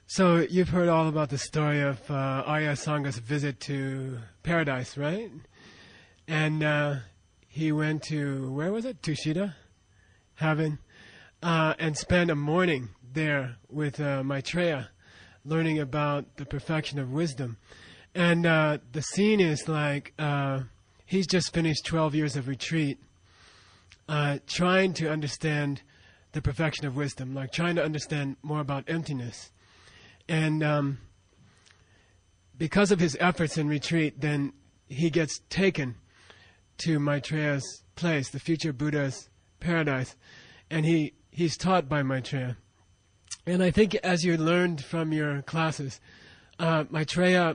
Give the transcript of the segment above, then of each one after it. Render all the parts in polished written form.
So you've heard all about the story of Arya Sanga's visit to paradise, right? And he went to, where was it? Tushita, heaven, and spent a morning there with Maitreya, learning about the perfection of wisdom. And the scene is like he's just finished 12 years of retreat, trying to understand the perfection of wisdom, like trying to understand more about emptiness. And because of his efforts in retreat, then he gets taken to Maitreya's place, the future Buddha's paradise, and he's taught by Maitreya. And I think as you learned from your classes, Maitreya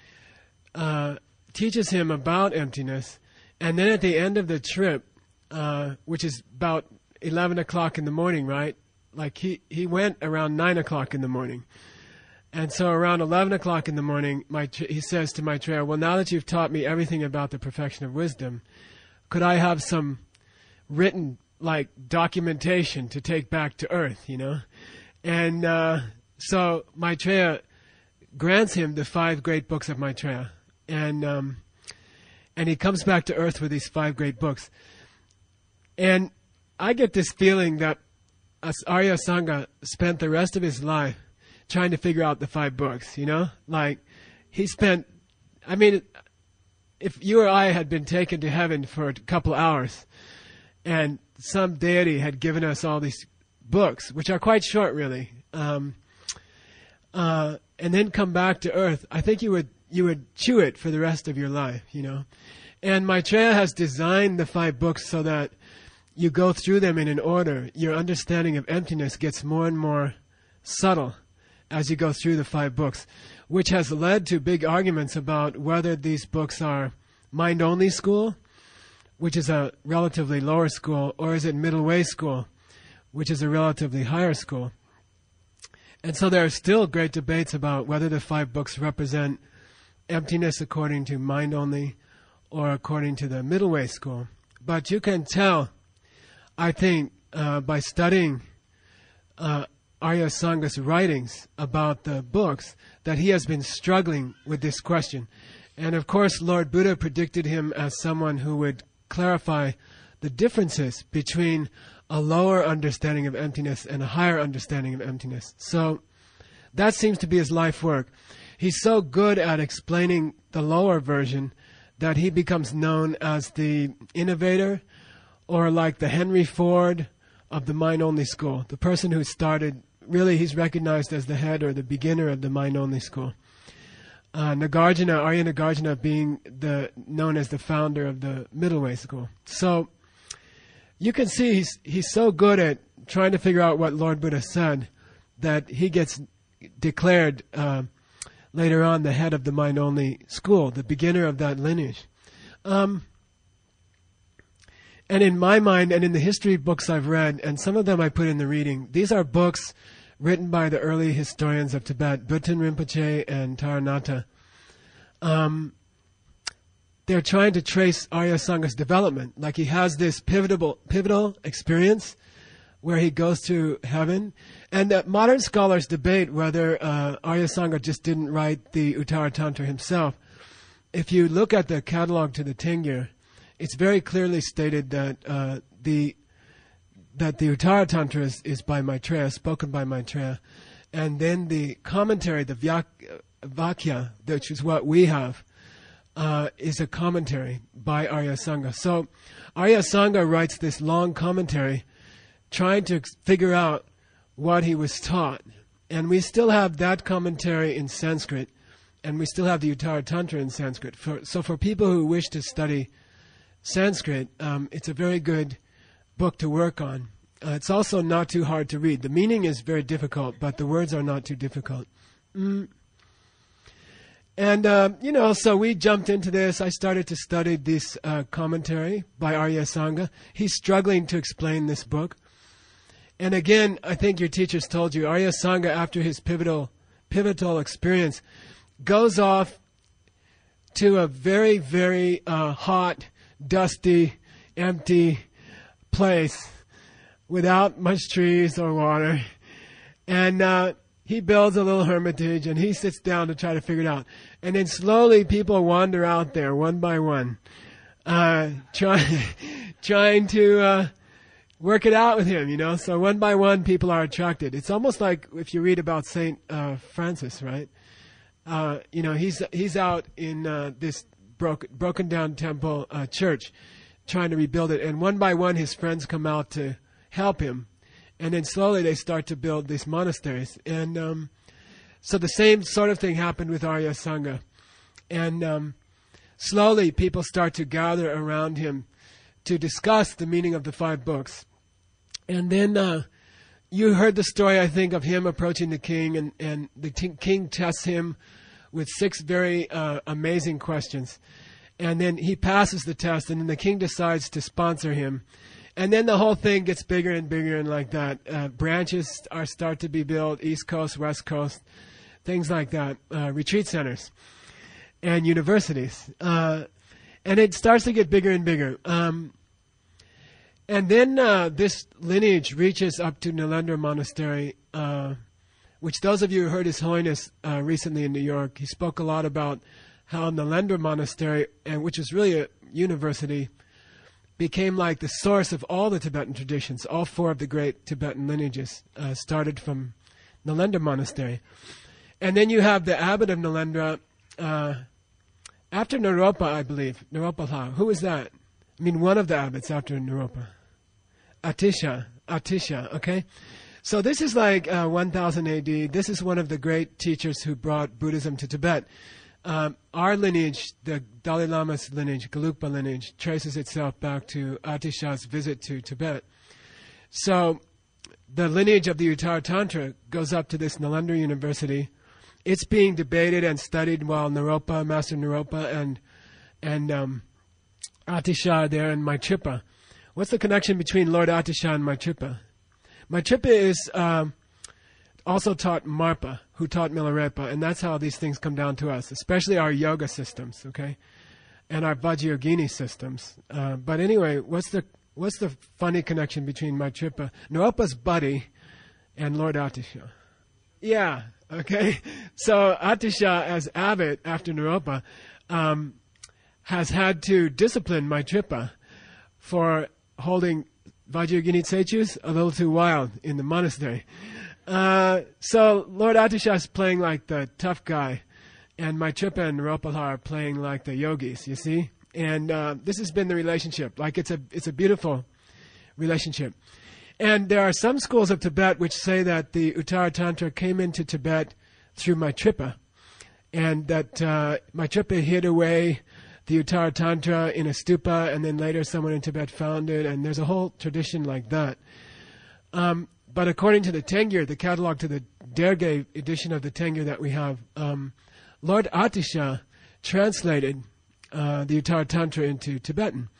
teaches him about emptiness, and then at the end of the trip, which is about 11 o'clock in the morning, right? Like he went around 9 o'clock in the morning. And so around 11 o'clock in the morning, he says to Maitreya, well, now that you've taught me everything about the perfection of wisdom, could I have some written, like, documentation to take back to Earth, you know? And so Maitreya grants him the 5 great books of Maitreya. And he comes back to Earth with these 5 great books. And I get this feeling that Arya Sangha spent the rest of his life trying to figure out the 5 books, you know? Like, he spent, I mean, if you or I had been taken to heaven for a couple hours and some deity had given us all these books, which are quite short, really, and then come back to Earth, I think you would chew it for the rest of your life, you know? And Maitreya has designed the 5 books so that you go through them in an order. Your understanding of emptiness gets more and more subtle as you go through the 5 books, which has led to big arguments about whether these books are mind-only school, which is a relatively lower school, or is it middle way school, which is a relatively higher school. And so there are still great debates about whether the 5 books represent emptiness according to mind-only or according to the middle way school. But you can tell, I think, by studying Arya Sangha's writings about the books, that he has been struggling with this question. And of course, Lord Buddha predicted him as someone who would clarify the differences between a lower understanding of emptiness and a higher understanding of emptiness. So that seems to be his life work. He's so good at explaining the lower version that he becomes known as the innovator, or like the Henry Ford of the mind-only school, the person who started. Really, he's recognized as the head or the beginner of the mind-only school. Arya Nagarjuna being known as the founder of the middle way school. So you can see he's so good at trying to figure out what Lord Buddha said that he gets declared later on the head of the mind-only school, the beginner of that lineage. And in my mind, and in the history books I've read, and some of them I put in the reading, these are books written by the early historians of Tibet, Bhutan Rinpoche and Taranatha. They're trying to trace Arya Sangha's development. Like, he has this pivotal experience where he goes to heaven. And modern scholars debate whether Arya Sangha just didn't write the Uttara Tantra himself. If you look at the catalog to the Tengyur, it's very clearly stated that the Uttara Tantra is by Maitreya, spoken by Maitreya, and then the commentary, the Vakya, which is what we have, is a commentary by Arya Sangha. So Arya Sangha writes this long commentary trying to figure out what he was taught. And we still have that commentary in Sanskrit, and we still have the Uttara Tantra in Sanskrit. So for people who wish to study Sanskrit, it's a very good book to work on. It's also not too hard to read. The meaning is very difficult, but the words are not too difficult. And, so we jumped into this. I started to study this commentary by Arya Sangha. He's struggling to explain this book. And again, I think your teachers told you, Arya Sangha, after his pivotal experience, goes off to a very, very hot, dusty, empty place without much trees or water. And he builds a little hermitage and he sits down to try to figure it out. And then slowly people wander out there one by one, trying to work it out with him, you know. So one by one people are attracted. It's almost like if you read about Saint Francis, right? You know, he's out in this broken down temple church trying to rebuild it. And one by one his friends come out to help him. And then slowly they start to build these monasteries. And so the same sort of thing happened with Arya Sangha. And slowly people start to gather around him to discuss the meaning of the 5 books. And then you heard the story, I think, of him approaching the king. And the king tests him with 6 very amazing questions. And then he passes the test. And then the king decides to sponsor him. And then the whole thing gets bigger and bigger and like that. Branches start to be built, East Coast, West Coast, things like that, retreat centers and universities. And it starts to get bigger and bigger. And then this lineage reaches up to Nalendra Monastery, which those of you who heard His Holiness recently in New York, he spoke a lot about how Nalendra Monastery, which is really a university, became like the source of all the Tibetan traditions. All 4 of the great Tibetan lineages started from Nalendra Monastery. And then you have the abbot of Nalendra, after Naropa, I believe. Naropa. Who is that? I mean, one of the abbots after Naropa. Atisha, okay? So this is like 1000 AD. This is one of the great teachers who brought Buddhism to Tibet. Our lineage, the Dalai Lama's lineage, Gelugpa lineage, traces itself back to Atisha's visit to Tibet. So the lineage of the Uttara Tantra goes up to this Nalendra University. It's being debated and studied while Naropa, Master Naropa, and Atisha are there in Maitrippa. What's the connection between Lord Atisha and Maitrippa? Maitrippa is also taught Marpa, who taught Milarepa, and that's how these things come down to us, especially our yoga systems, okay, and our Vajrayogini systems. But anyway, what's the funny connection between Maitrippa, Naropa's buddy, and Lord Atisha? Yeah, okay. So Atisha, as abbot after Naropa, has had to discipline Maitrippa for holding Vajrayogini Tsechus a little too wild in the monastery. So Lord Atisha is playing like the tough guy, and Maitrippa and Naropa are playing like the yogis, you see? And this has been the relationship. Like it's a beautiful relationship. And there are some schools of Tibet which say that the Uttara Tantra came into Tibet through Maitrippa, and that Maitrippa hid away the Uttara Tantra in a stupa, and then later someone in Tibet found it, and there's a whole tradition like that. But according to the Tengyur, the catalog to the Derge edition of the Tengyur that we have, Lord Atisha translated the Uttara Tantra into Tibetan,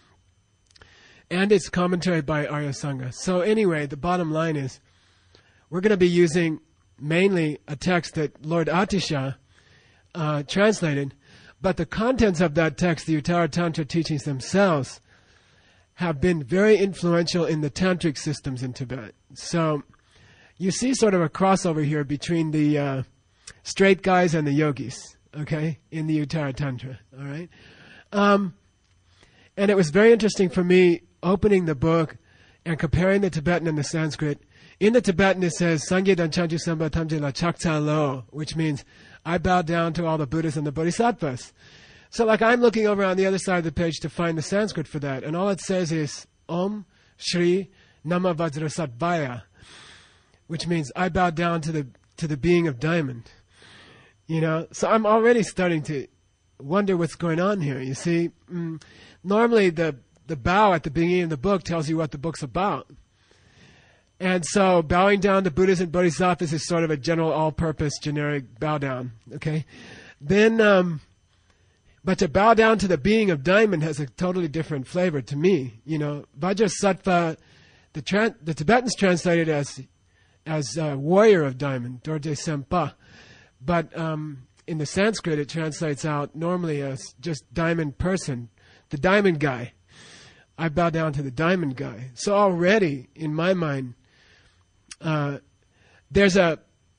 and it's commentary by Arya Sangha. So anyway, the bottom line is we're going to be using mainly a text that Lord Atisha translated, but the contents of that text, the Uttara Tantra teachings themselves, have been very influential in the tantric systems in Tibet. So you see sort of a crossover here between the straight guys and the yogis, okay, in the Uttara Tantra, all right? And it was very interesting for me opening the book and comparing the Tibetan and the Sanskrit. In the Tibetan it says, Sangye dan chanchu samba tamje la chakta lo, which means I bow down to all the Buddhas and the Bodhisattvas. So like I'm looking over on the other side of the page to find the Sanskrit for that, and all it says is Om Shri Nama Vajrasattva, which means I bow down to the being of diamond. You know, so I'm already starting to wonder what's going on here. You see, normally the bow at the beginning of the book tells you what the book's about. And so bowing down to Buddhas and Bodhisattvas is sort of a general all-purpose generic bow down, okay? Then, but to bow down to the being of diamond has a totally different flavor to me. You know, Vajrasattva, the Tibetans translate it as warrior of diamond, Dorje Sempa. But in the Sanskrit it translates out normally as just diamond person, the diamond guy. I bow down to the diamond guy. So already, in my mind, there's a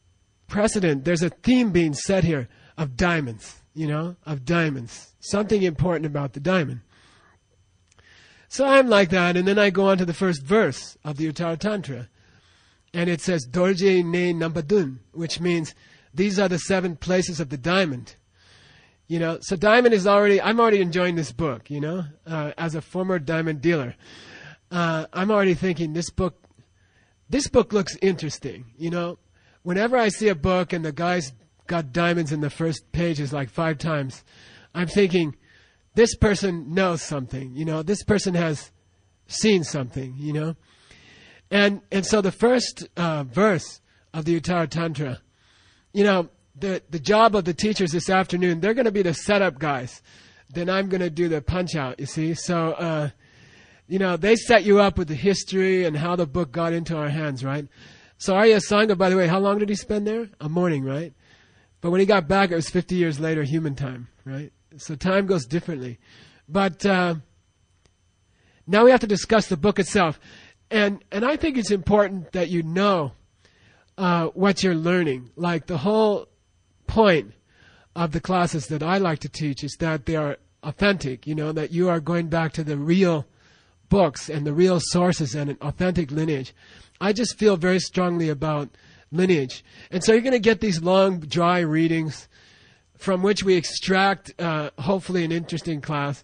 precedent, there's a theme being set here of diamonds, of diamonds. Something important about the diamond. So I'm like that, and then I go on to the first verse of the Uttara Tantra. And it says, Dorje ne Nampadun, which means these are the 7 places of the diamond. So diamond is I'm already enjoying this book, as a former diamond dealer. I'm already thinking this book looks interesting, Whenever I see a book and the guy's got diamonds in the first pages like 5 times, I'm thinking, this person knows something, this person has seen something, And so the first verse of the Uttara Tantra, the job of the teachers this afternoon, they're going to be the setup guys. Then I'm going to do the punch out, you see. So, they set you up with the history and how the book got into our hands, right? So Arya Sangha, by the way, how long did he spend there? A morning, right? But when he got back, it was 50 years later, human time, right? So time goes differently. But now we have to discuss the book itself. And I think it's important that you know what you're learning. Like the whole point of the classes that I like to teach is that they are authentic, that you are going back to the real books and the real sources and an authentic lineage. I just feel very strongly about lineage. And so you're going to get these long, dry readings from which we extract, hopefully, an interesting class.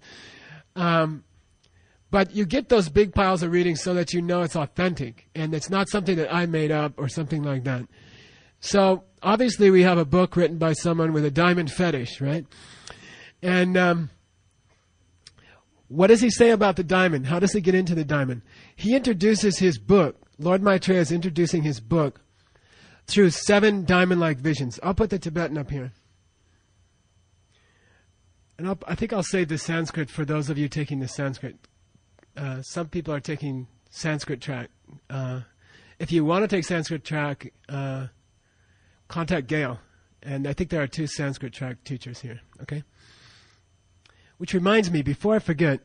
But you get those big piles of readings so that you know it's authentic and it's not something that I made up or something like that. So obviously we have a book written by someone with a diamond fetish, right? And what does he say about the diamond? How does he get into the diamond? He introduces his book. Lord Maitreya is introducing his book through 7 diamond-like visions. I'll put the Tibetan up here. And I think I'll save the Sanskrit for those of you taking the Sanskrit. Some people are taking Sanskrit track. If you want to take Sanskrit track, contact Gail. And I think there are 2 Sanskrit track teachers here. Okay? Which reminds me, before I forget,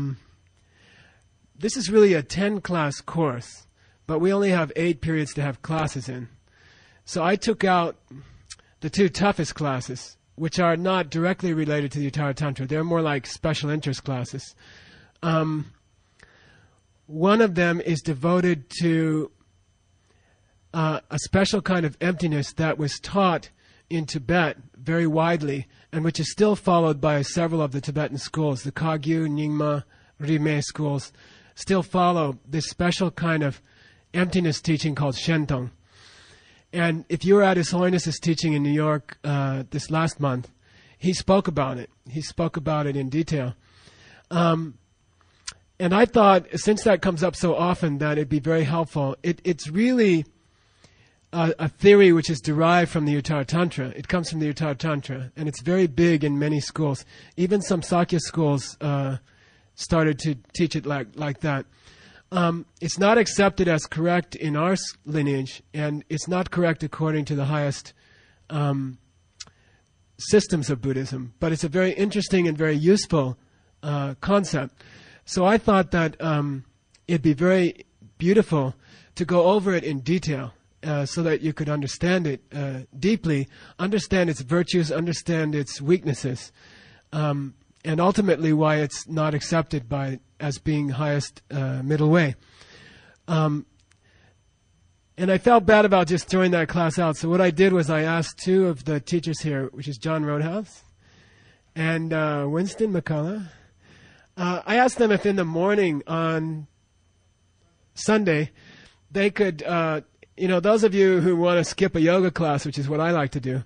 this is really a 10-class course, but we only have 8 periods to have classes in. So I took out the 2 toughest classes, which are not directly related to the Uttara Tantra. They're more like special interest classes. One of them is devoted to a special kind of emptiness that was taught in Tibet very widely, and which is still followed by several of the Tibetan schools. The Kagyu, Nyingma, Rimé schools still follow this special kind of emptiness teaching called Shentong. And if you were at His Holiness's teaching in New York this last month, he spoke about it. He spoke about it in detail. And I thought, since that comes up so often, that it'd be very helpful. It's really a theory which is derived from the Uttara Tantra. It comes from the Uttara Tantra, and it's very big in many schools. Even some Sakya schools started to teach it like that. It's not accepted as correct in our lineage, and it's not correct according to the highest systems of Buddhism. But it's a very interesting and very useful concept. So I thought that it'd be very beautiful to go over it in detail so that you could understand it deeply, understand its virtues, understand its weaknesses, and ultimately why it's not accepted as being highest middle way. And I felt bad about just throwing that class out. So what I did was I asked 2 of the teachers here, which is John Roadhouse and Winston McCullough. I asked them if in the morning on Sunday they could, those of you who want to skip a yoga class, which is what I like to do,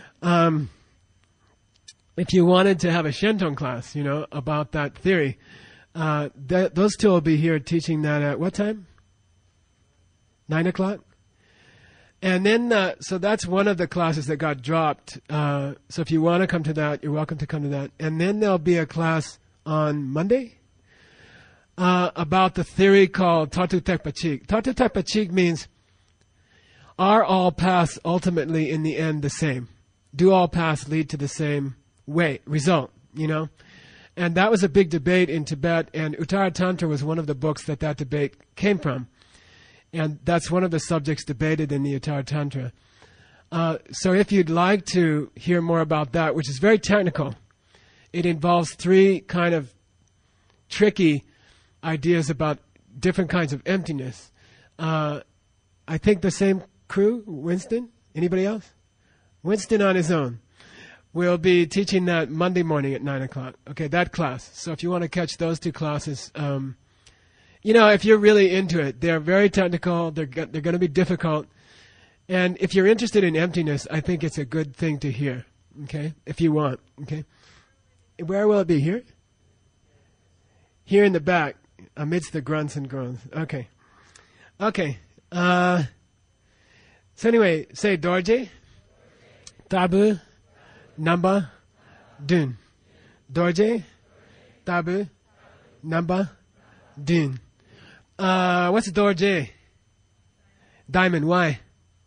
if you wanted to have a Shentong class, about that theory, those 2 will be here teaching that at what time? 9 o'clock? And then, so that's one of the classes that got dropped. So if you want to come to that, you're welcome to come to that. And then there'll be a class on Monday about the theory called Tatu Tekpa Chik. Tatu Tekpa Chik means, are all paths ultimately in the end the same? Do all paths lead to the same result, And that was a big debate in Tibet, and Uttara Tantra was one of the books that debate came from. And that's one of the subjects debated in the Uttara Tantra. So if you'd like to hear more about that, which is very technical, it involves 3 kind of tricky ideas about different kinds of emptiness. I think the same crew, Winston? Anybody else? Winston on his own. We'll be teaching that Monday morning at 9 o'clock. Okay, that class. So if you want to catch those 2 classes, if you're really into it, they're very technical. They're going to be difficult. And if you're interested in emptiness, I think it's a good thing to hear. Okay, if you want. Okay, where will it be? Here? Here in the back, amidst the grunts and groans. Okay. Okay. So anyway, say Dorje, Tabu, Namba, Dun. Dorje, Tabu, Namba, Dun. What's Dorje? Diamond. Why?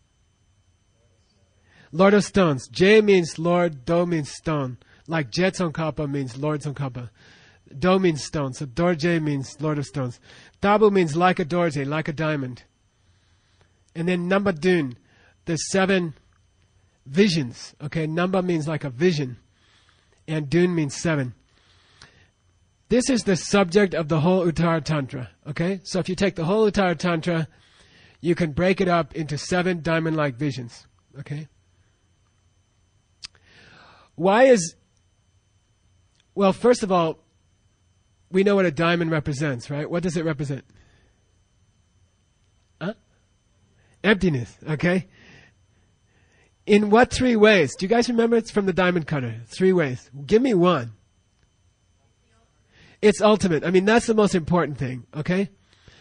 Lord of Stones. J means Lord, Do means stone. Like Jet Tsongkhapa means Lord Tsongkhapa. Do means stone. So Dorje means Lord of Stones. Tabu means like a Dorje, like a diamond. And then Namba Dun, the 7 visions. Okay, Namba means like a vision. And Dun means 7. This is the subject of the whole Uttara Tantra. Okay, so if you take the whole Uttara Tantra, you can break it up into 7 diamond-like visions. Okay. Well, first of all, we know what a diamond represents, right? What does it represent? Emptiness, okay? In what 3 ways? Do you guys remember? It's from the Diamond Cutter. 3 ways. Give me one. It's ultimate. I mean, that's the most important thing, okay?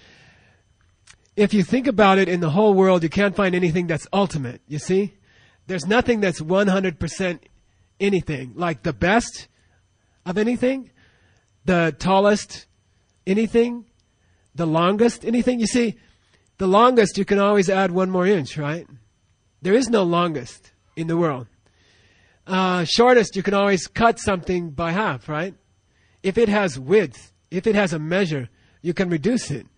If you think about it, in the whole world, you can't find anything that's ultimate, you see? There's nothing that's 100% anything. Like the best of anything, the tallest anything, the longest anything. You see, the longest, you can always add 1 more inch, right? There is no longest in the world. Shortest, you can always cut something by half, right? If it has width, if it has a measure, you can reduce it.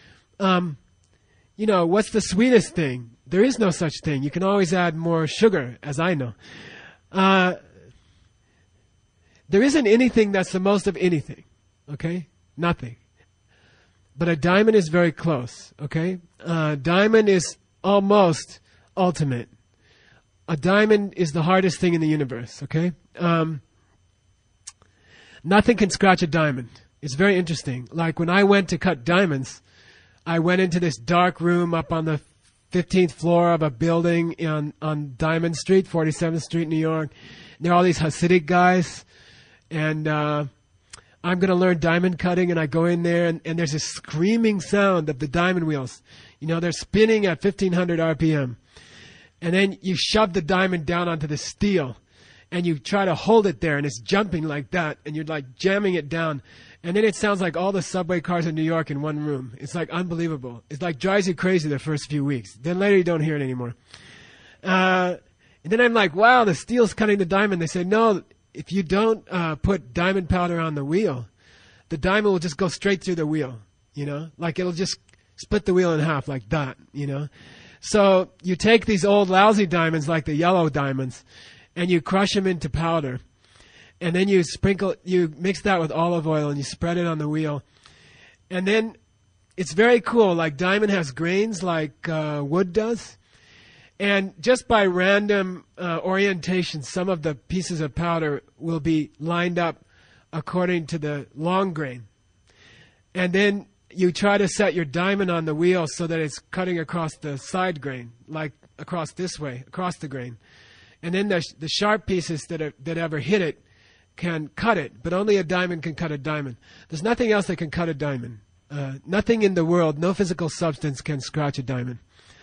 What's the sweetest thing? There is no such thing. You can always add more sugar, as I know. There isn't anything that's the most of anything, okay? Nothing. But a diamond is very close, okay? Diamond is almost ultimate. A diamond is the hardest thing in the universe, okay? Nothing can scratch a diamond. It's very interesting. Like when I went to cut diamonds, I went into this dark room up on the 15th floor of a building on Diamond Street, 47th Street, New York. And there are all these Hasidic guys. And I'm going to learn diamond cutting. And I go in there and there's a screaming sound of the diamond wheels. They're spinning at 1500 RPM. And then you shove the diamond down onto the steel. And you try to hold it there. And it's jumping like that. And you're like jamming it down. And then it sounds like all the subway cars in New York in one room. It's like unbelievable. It's like drives you crazy the first few weeks. Then later you don't hear it anymore. And then I'm like, wow, the steel's cutting the diamond. They say, no, if you don't put diamond powder on the wheel, the diamond will just go straight through the wheel, Like it'll just split the wheel in half like that, So you take these old lousy diamonds like the yellow diamonds and you crush them into powder. And then you mix that with olive oil and you spread it on the wheel. And then it's very cool. Like diamond has grains like wood does. And just by random orientation, some of the pieces of powder will be lined up according to the long grain. And then you try to set your diamond on the wheel so that it's cutting across the side grain, like across this way, across the grain. And then the sharp pieces that ever hit it can cut it, but only a diamond can cut a diamond. There's nothing else that can cut a diamond. Nothing in the world, no physical substance can scratch a diamond.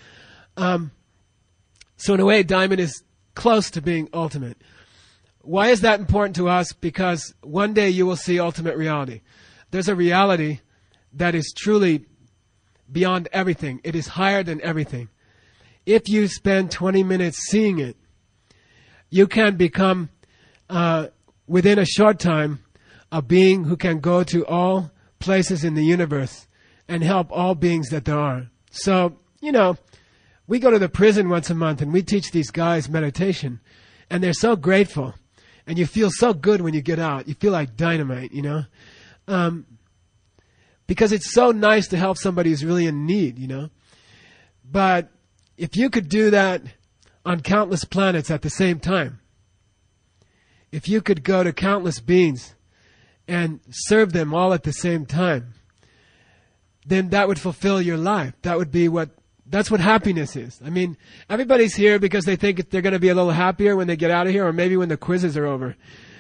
So in a way, diamond is close to being ultimate. Why is that important to us? Because one day you will see ultimate reality. There's a reality that is truly beyond everything. It is higher than everything. If you spend 20 minutes seeing it, you can become within a short time, a being who can go to all places in the universe and help all beings that there are. So, we go to the prison once a month and we teach these guys meditation, and they're so grateful, and you feel so good when you get out. You feel like dynamite, you know, because it's so nice to help somebody who's really in need, you know. But if you could do that on countless planets at the same time, if you could go to countless beings and serve them all at the same time, then that would fulfill your life. That's what happiness is. I mean, everybody's here because they think they're going to be a little happier when they get out of here, or maybe when the quizzes are over.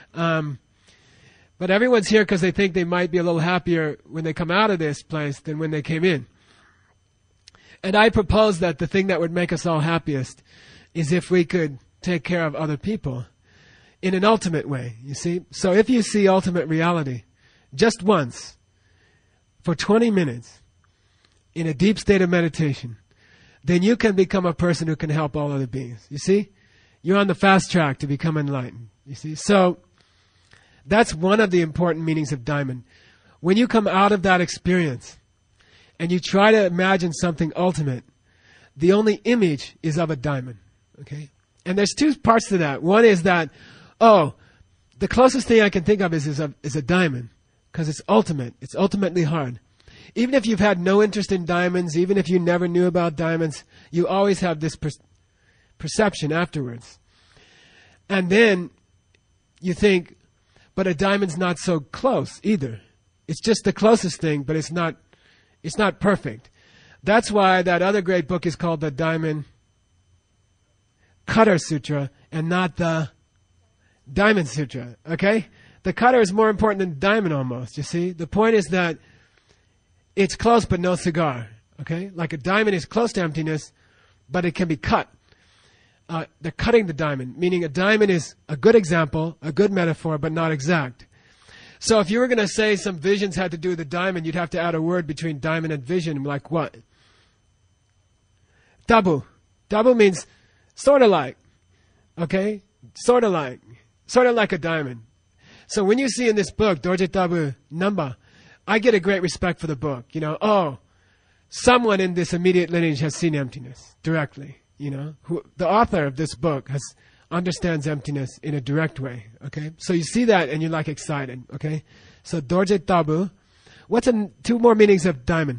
But everyone's here because they think they might be a little happier when they come out of this place than when they came in. And I propose that the thing that would make us all happiest is if we could take care of other people in an ultimate way, you see. So if you see ultimate reality just once for 20 minutes in a deep state of meditation, then you can become a person who can help all other beings. You see? You're on the fast track to become enlightened. You see? So that's one of the important meanings of diamond. When you come out of that experience and you try to imagine something ultimate, the only image is of a diamond. Okay? And there's two parts to that. One is that, the closest thing I can think of is a diamond, because it's ultimate. It's ultimately hard. Even if you've had no interest in diamonds, even if you never knew about diamonds, you always have this perception afterwards. And then you think, but a diamond's not so close either. It's just the closest thing, but it's not perfect. That's why that other great book is called the Diamond Cutter Sutra and not the Diamond Sutra, okay? The cutter is more important than the diamond almost, you see? The point is that it's close but no cigar, okay? Like a diamond is close to emptiness, but it can be cut. They're cutting the diamond, meaning a diamond is a good example, a good metaphor, but not exact. So if you were going to say some visions had to do with the diamond, you'd have to add a word between diamond and vision, like what? Tabu. Tabu means sort of like, okay? Sort of like a diamond. So when you see in this book, Dorje Tabu Namba, I get a great respect for the book. You know, someone in this immediate lineage has seen emptiness directly. You know, the author of this book understands emptiness in a direct way. Okay, so you see that and you're like excited. Okay, so Dorje Tabu. What's two more meanings of diamond?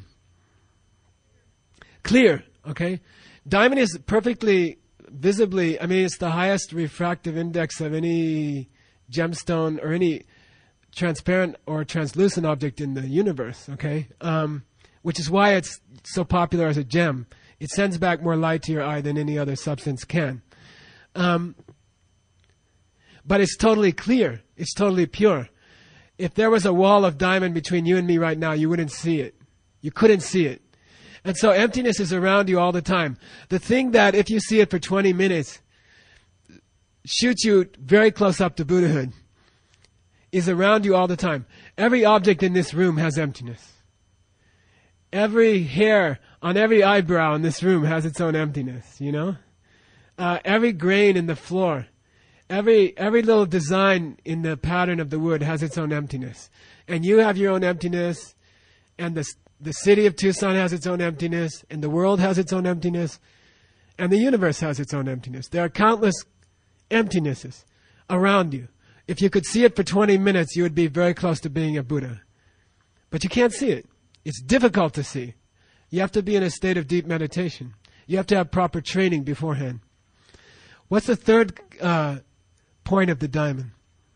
Clear. Okay, diamond is perfectly visibly. I mean, it's the highest refractive index of any gemstone or any transparent or translucent object in the universe, okay? Which is why it's so popular as a gem. It sends back more light to your eye than any other substance can. But it's totally clear. It's totally pure. If there was a wall of diamond between you and me right now, you wouldn't see it. You couldn't see it. And so emptiness is around you all the time. The thing that, if you see it for 20 minutes, shoots you very close up to Buddhahood, is around you all the time. Every object in this room has emptiness. Every hair on every eyebrow in this room has its own emptiness, you know? Every grain in the floor, every little design in the pattern of the wood has its own emptiness. And you have your own emptiness, and the city of Tucson has its own emptiness, and the world has its own emptiness, and the universe has its own emptiness. There are countless emptinesses around you. If you could see it for 20 minutes, you would be very close to being a Buddha. But you can't see it. It's difficult to see. You have to be in a state of deep meditation. You have to have proper training beforehand. What's the third point of the diamond?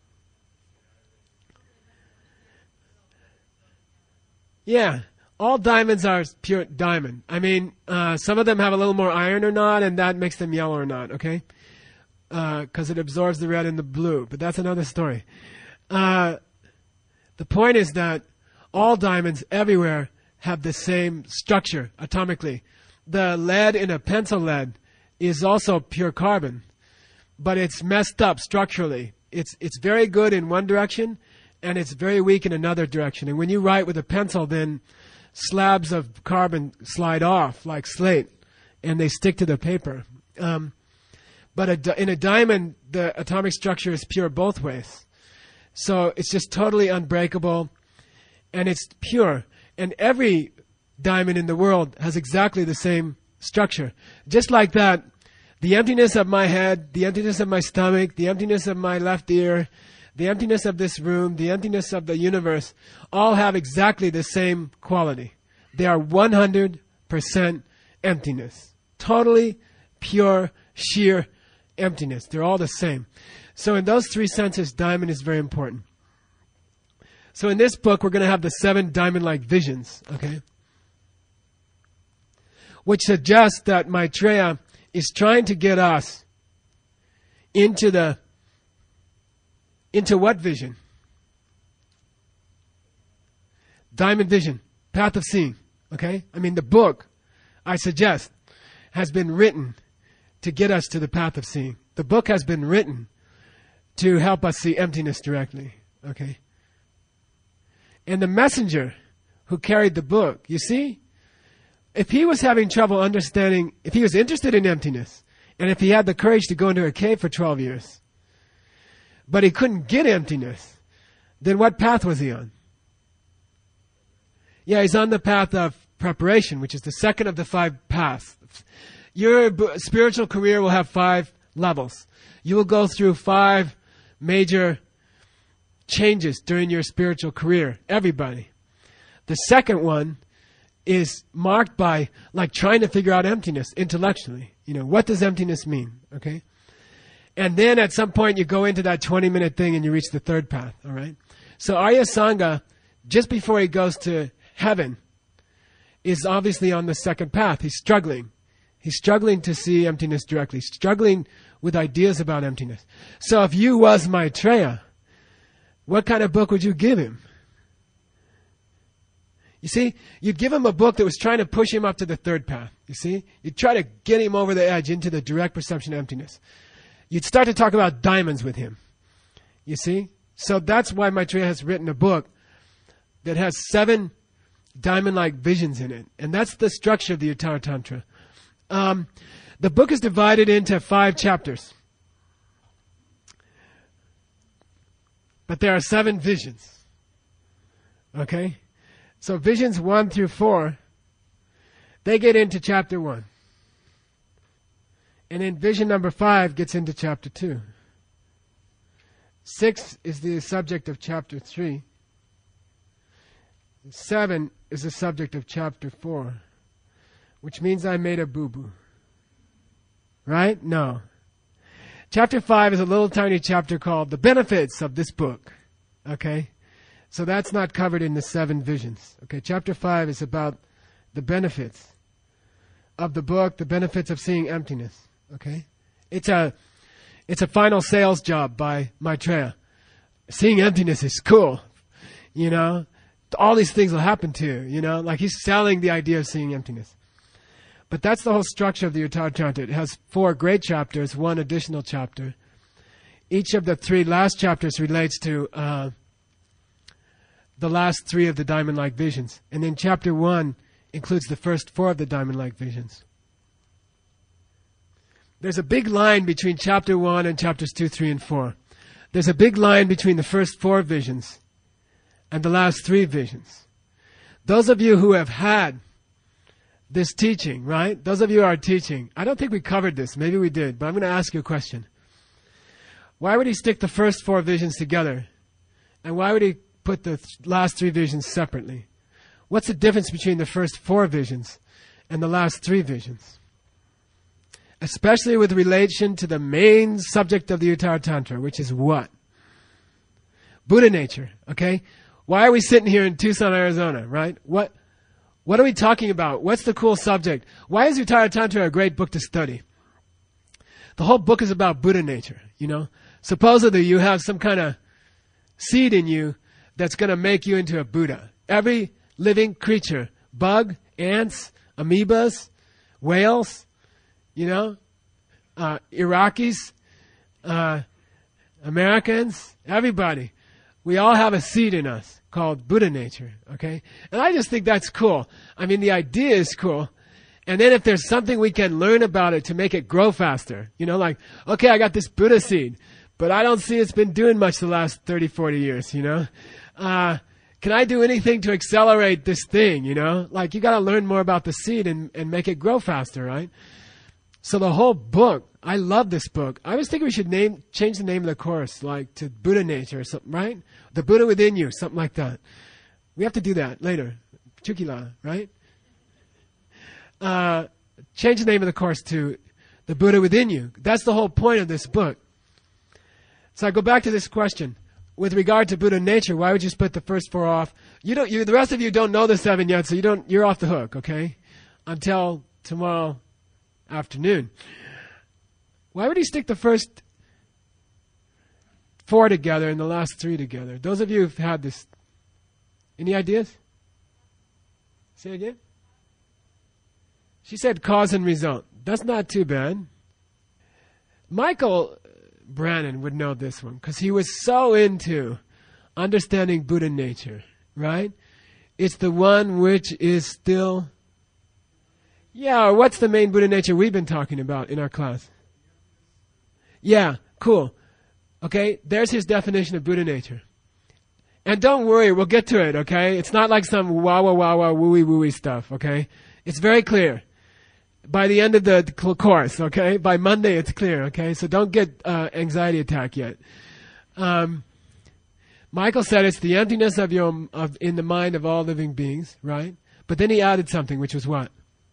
Yeah, all diamonds are pure diamond. I mean, some of them have a little more iron or not, and that makes them yellow or not, okay? Because it absorbs the red and the blue, but that's another story. The point is that all diamonds everywhere have the same structure atomically. The lead in a pencil lead is also pure carbon, but it's messed up structurally. It's very good in one direction, and it's very weak in another direction. And when you write with a pencil, then slabs of carbon slide off like slate, and they stick to the paper. But in a diamond, the atomic structure is pure both ways. So it's just totally unbreakable, and it's pure. And every diamond in the world has exactly the same structure. Just like that, the emptiness of my head, the emptiness of my stomach, the emptiness of my left ear, the emptiness of this room, the emptiness of the universe, all have exactly the same quality. They are 100% emptiness. Totally pure, sheer emptiness. They're all the same. So in those three senses, diamond is very important. So in this book, we're going to have the 7 diamond-like visions, okay? Which suggests that Maitreya is trying to get us into what vision? Diamond vision, path of seeing, okay? I mean, the book, I suggest, has been written to get us to the path of seeing. The book has been written to help us see emptiness directly, okay? And the messenger who carried the book, you see, if he was having trouble understanding, if he was interested in emptiness, and if he had the courage to go into a cave for 12 years, but he couldn't get emptiness, then what path was he on? Yeah, he's on the path of preparation, which is the second of the 5 paths. Your spiritual career will have 5 levels. You will go through 5 major changes during your spiritual career. Everybody. The second one is marked by like trying to figure out emptiness intellectually. You know, what does emptiness mean? Okay. And then at some point you go into that 20-minute thing and you reach the 3rd path. All right. So Arya Sangha, just before he goes to heaven, is obviously on the 2nd path. He's struggling. He's struggling to see emptiness directly, struggling with ideas about emptiness. So if you was Maitreya, what kind of book would you give him? You see, you'd give him a book that was trying to push him up to the 3rd path. You see, you'd try to get him over the edge into the direct perception of emptiness. You'd start to talk about diamonds with him. You see? So that's why Maitreya has written a book that has 7 diamond-like visions in it. And that's the structure of the Uttara Tantra. The book is divided into 5 chapters. But there are 7 visions. Okay? So visions 1 through 4, they get into chapter 1. And then vision number 5 gets into chapter 2. 6 is the subject of chapter 3. 7 is the subject of chapter 4. Which means I made a boo-boo. Right? No. Chapter 5 is a little tiny chapter called The Benefits of This Book. Okay? So that's not covered in the 7 visions. Okay? Chapter 5 is about the benefits of the book, the benefits of seeing emptiness. Okay? It's a final sales job by Maitreya. Seeing emptiness is cool. You know? All these things will happen to you. You know? Like he's selling the idea of seeing emptiness. But that's the whole structure of the Uttara Tantra. It has 4 great chapters, 1 additional chapter. Each of the 3 last chapters relates to the last 3 of the diamond-like visions. And then chapter 1 includes the first 4 of the diamond-like visions. There's a big line between chapter 1 and chapters 2, 3, and 4. There's a big line between the first 4 visions and the last 3 visions. Those of you who have had this teaching, right? Those of you who are teaching, I don't think we covered this. Maybe we did, but I'm going to ask you a question. Why would he stick the first 4 visions together? And why would he put the last 3 visions separately? What's the difference between the first 4 visions and the last 3 visions? Especially with relation to the main subject of the Uttara Tantra, which is what? Buddha nature, okay? Why are we sitting here in Tucson, Arizona, right? What are we talking about? What's the cool subject? Why is Uttara Tantra a great book to study? The whole book is about Buddha nature, you know. Supposedly you have some kind of seed in you that's going to make you into a Buddha. Every living creature, bug, ants, amoebas, whales, you know, Iraqis, Americans, everybody. We all have a seed in us called Buddha nature, okay? And I just think that's cool. I mean, the idea is cool. And then if there's something we can learn about it to make it grow faster, you know, like, okay, I got this Buddha seed, but I don't see it's been doing much the last 30, 40 years, you know? can I do anything to accelerate this thing, you know? Like, you got to learn more about the seed and make it grow faster, right? So the whole book, I love this book. I was thinking we should change the name of the course, like to Buddha Nature or something, right? The Buddha Within You, something like that. We have to do that later. Chukila, right? Change the name of the course to The Buddha Within You. That's the whole point of this book. So I go back to this question. With regard to Buddha nature, why would you split the first 4 off? The rest of you don't know the 7 yet, so you're off the hook, okay? Until tomorrow afternoon. Why would he stick the first 4 together and the last 3 together? Those of you who've had this, any ideas? Say it again? She said cause and result. That's not too bad. Michael Brannon would know this one because he was so into understanding Buddha nature, right? It's the one which is still... Yeah, what's the main Buddha nature we've been talking about in our class? Yeah, cool. Okay, there's his definition of Buddha nature. And don't worry, we'll get to it, okay? It's not like some wooey stuff, okay? It's very clear. By the end of the course, okay? By Monday, it's clear, okay? So don't get anxiety attack yet. Michael said it's the emptiness in the mind of all living beings, right? But then he added something, which was what?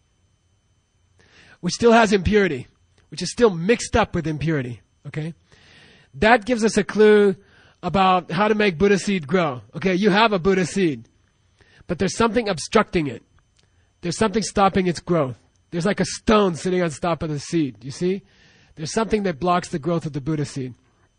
Which still has impurity, which is still mixed up with impurity, okay? That gives us a clue about how to make Buddha seed grow. Okay, you have a Buddha seed, but there's something obstructing it. There's something stopping its growth. There's like a stone sitting on top of the seed. You see? There's something that blocks the growth of the Buddha seed.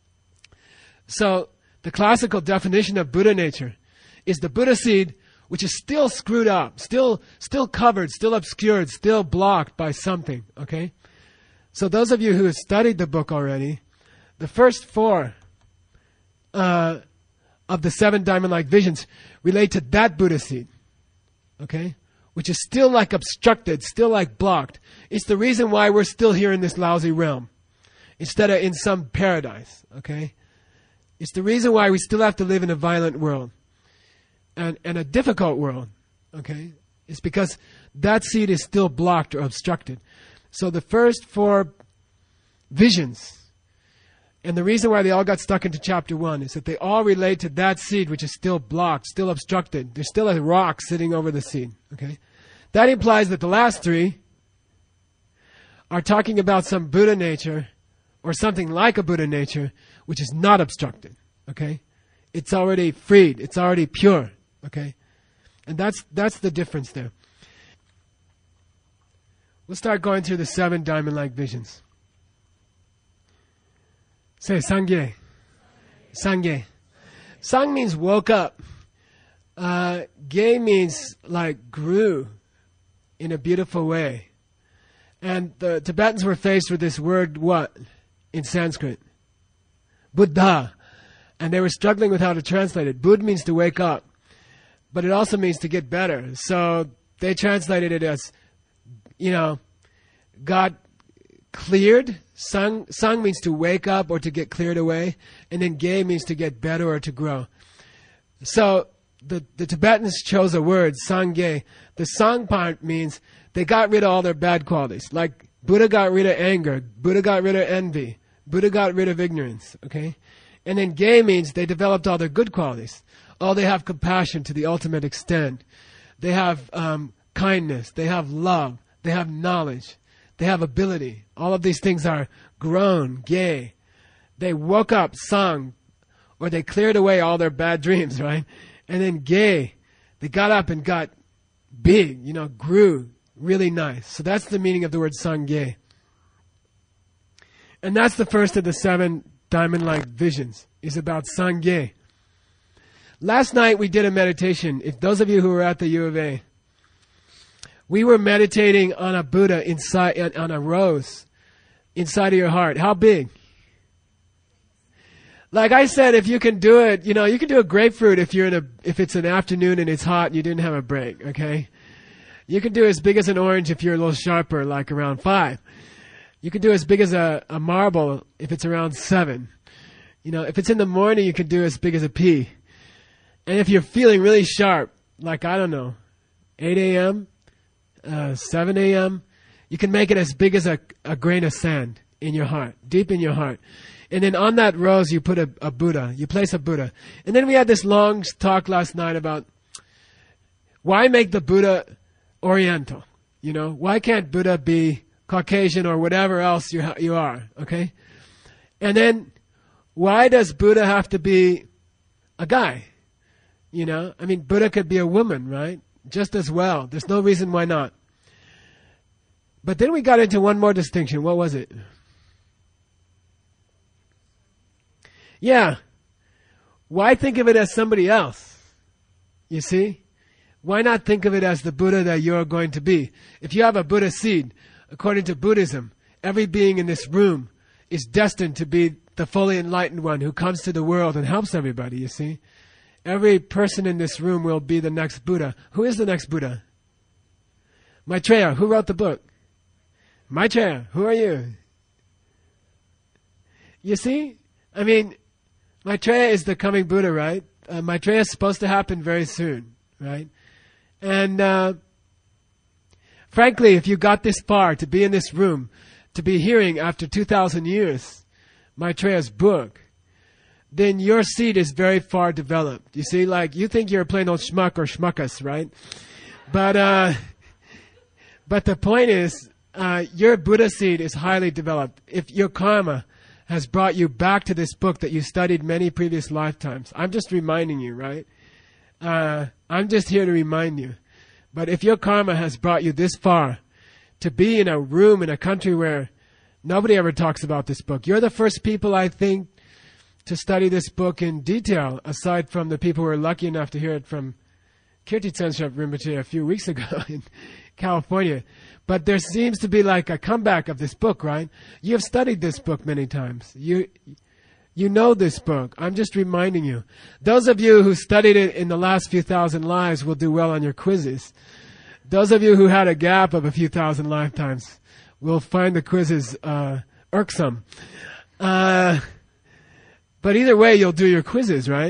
So the classical definition of Buddha nature is the Buddha seed which is still screwed up, still covered, still obscured, still blocked by something. Okay? So those of you who have studied the book already, the first 4 of the 7 diamond-like visions relate to that Buddha seed. Okay? Which is still like obstructed, still like blocked. It's the reason why we're still here in this lousy realm instead of in some paradise, okay? It's the reason why we still have to live in a violent world and a difficult world, okay? It's because that seed is still blocked or obstructed. So the first 4 visions, and the reason why they all got stuck into chapter 1 is that they all relate to that seed which is still blocked, still obstructed. There's still a rock sitting over the seed, okay? That implies that the last 3 are talking about some Buddha nature or something like a Buddha nature which is not obstructed, okay? It's already freed. It's already pure, okay? And that's the difference there. We'll start going through the 7 diamond-like visions. Say Sangye. Sangye. Sang means woke up. Ge means like grew in a beautiful way. And the Tibetans were faced with this word what in Sanskrit? Buddha. And they were struggling with how to translate it. Bud means to wake up. But it also means to get better. So they translated it as, got cleared. Sang means to wake up or to get cleared away. And then ge means to get better or to grow. So the Tibetans chose a word, sangye. The sang part means they got rid of all their bad qualities. Like Buddha got rid of anger. Buddha got rid of envy. Buddha got rid of ignorance. Okay? And then ge means they developed all their good qualities. Oh, they have compassion to the ultimate extent. They have kindness. They have love. They have knowledge. They have ability. All of these things are grown, ge. They woke up, sang, or they cleared away all their bad dreams, right? And then ge, they got up and got big, grew really nice. So that's the meaning of the word sangye. And that's the first of the 7 diamond-like visions, is about sangye. Last night we did a meditation. If those of you who were at the U of A, we were meditating on a Buddha on a rose inside of your heart. How big? Like I said, if you can do it, you can do a grapefruit if it's an afternoon and it's hot and you didn't have a break, okay? You can do as big as an orange if you're a little sharper, like around 5. You can do as big as a marble if it's around 7. If it's in the morning, you can do as big as a pea. And if you're feeling really sharp, like, I don't know, 8 a.m., 7 a.m., you can make it as big as a grain of sand in your heart, deep in your heart. And then on that rose, you put a Buddha. You place a Buddha. And then we had this long talk last night about why make the Buddha Oriental? You know, why can't Buddha be Caucasian or whatever else you are? Okay? And then why does Buddha have to be a guy? You know, I mean, Buddha could be a woman, right? Just as well. There's no reason why not. But then we got into one more distinction. What was it? Yeah. Why think of it as somebody else? You see? Why not think of it as the Buddha that you're going to be? If you have a Buddha seed, according to Buddhism, every being in this room is destined to be the fully enlightened one who comes to the world and helps everybody, you see? Every person in this room will be the next Buddha. Who is the next Buddha? Maitreya. Who wrote the book? Maitreya. Who are you? You see? I mean, Maitreya is the coming Buddha, right? Maitreya is supposed to happen very soon, right? And frankly, if you got this far, to be in this room, to be hearing after 2,000 years Maitreya's book, then your seed is very far developed. You see, like, you think you're a plain old schmuck or schmuckus, right? But the point is, your Buddha seed is highly developed. If your karma has brought you back to this book that you studied many previous lifetimes, I'm just reminding you, right? I'm just here to remind you. But if your karma has brought you this far to be in a room in a country where nobody ever talks about this book, you're the first people, I think, to study this book in detail, aside from the people who were lucky enough to hear it from Kirti Tsenshop Rinpoche a few weeks ago in California. But there seems to be like a comeback of this book, right? You have studied this book many times. You know this book. I'm just reminding you. Those of you who studied it in the last few thousand lives will do well on your quizzes. Those of you who had a gap of a few thousand lifetimes will find the quizzes irksome. But either way, you'll do your quizzes, right?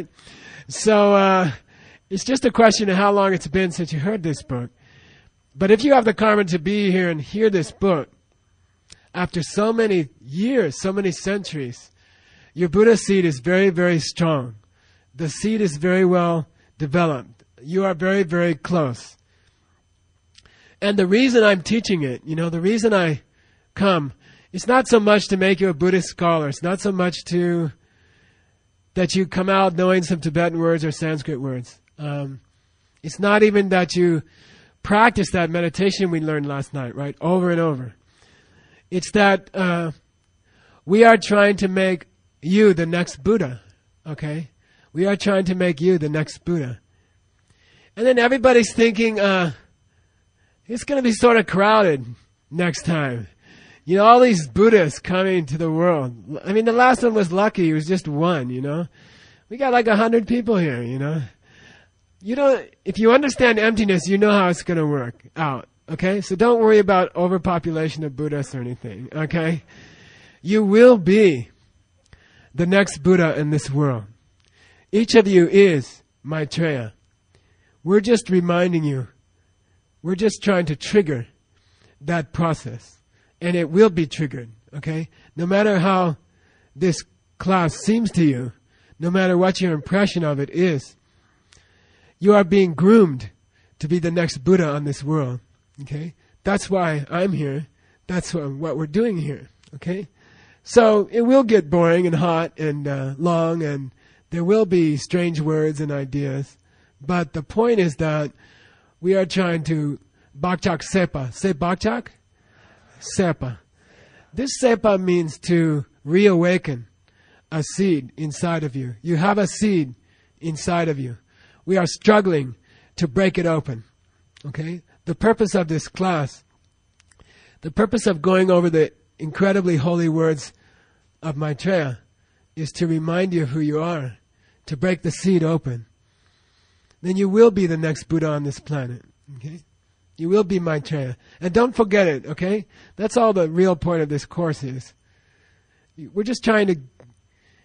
So it's just a question of how long it's been since you heard this book. But if you have the karma to be here and hear this book, after so many years, so many centuries, your Buddha seed is very, very strong. The seed is very well developed. You are very, very close. And the reason I'm teaching it, you know, the reason I come, it's not so much to make you a Buddhist scholar. It's not so much that you come out knowing some Tibetan words or Sanskrit words. It's not even that you practice that meditation we learned last night, right? Over and over. It's that we are trying to make you the next Buddha, okay? We are trying to make you the next Buddha. And then everybody's thinking, it's going to be sort of crowded next time. You know, all these Buddhas coming to the world. I mean, the last one was lucky. It was just one, you know. We got like 100 people here, you know. You know, if you understand emptiness, you know how it's going to work out, okay? So don't worry about overpopulation of Buddhas or anything, okay? You will be the next Buddha in this world. Each of you is Maitreya. We're just reminding you. We're just trying to trigger that process. And it will be triggered, okay? No matter how this class seems to you, no matter what your impression of it is, you are being groomed to be the next Buddha on this world, okay? That's why I'm here. That's what we're doing here, okay? So it will get boring and hot and long, and there will be strange words and ideas. But the point is that we are trying to Bakchak Sepa. Say Bakchak? Sepa. This Sepa means to reawaken a seed inside of you. You have a seed inside of you. We are struggling to break it open. Okay? The purpose of this class, the purpose of going over the incredibly holy words of Maitreya is to remind you of who you are, to break the seed open. Then you will be the next Buddha on this planet. Okay? You will be Maitreya. And don't forget it, okay? That's all the real point of this course is. We're just trying to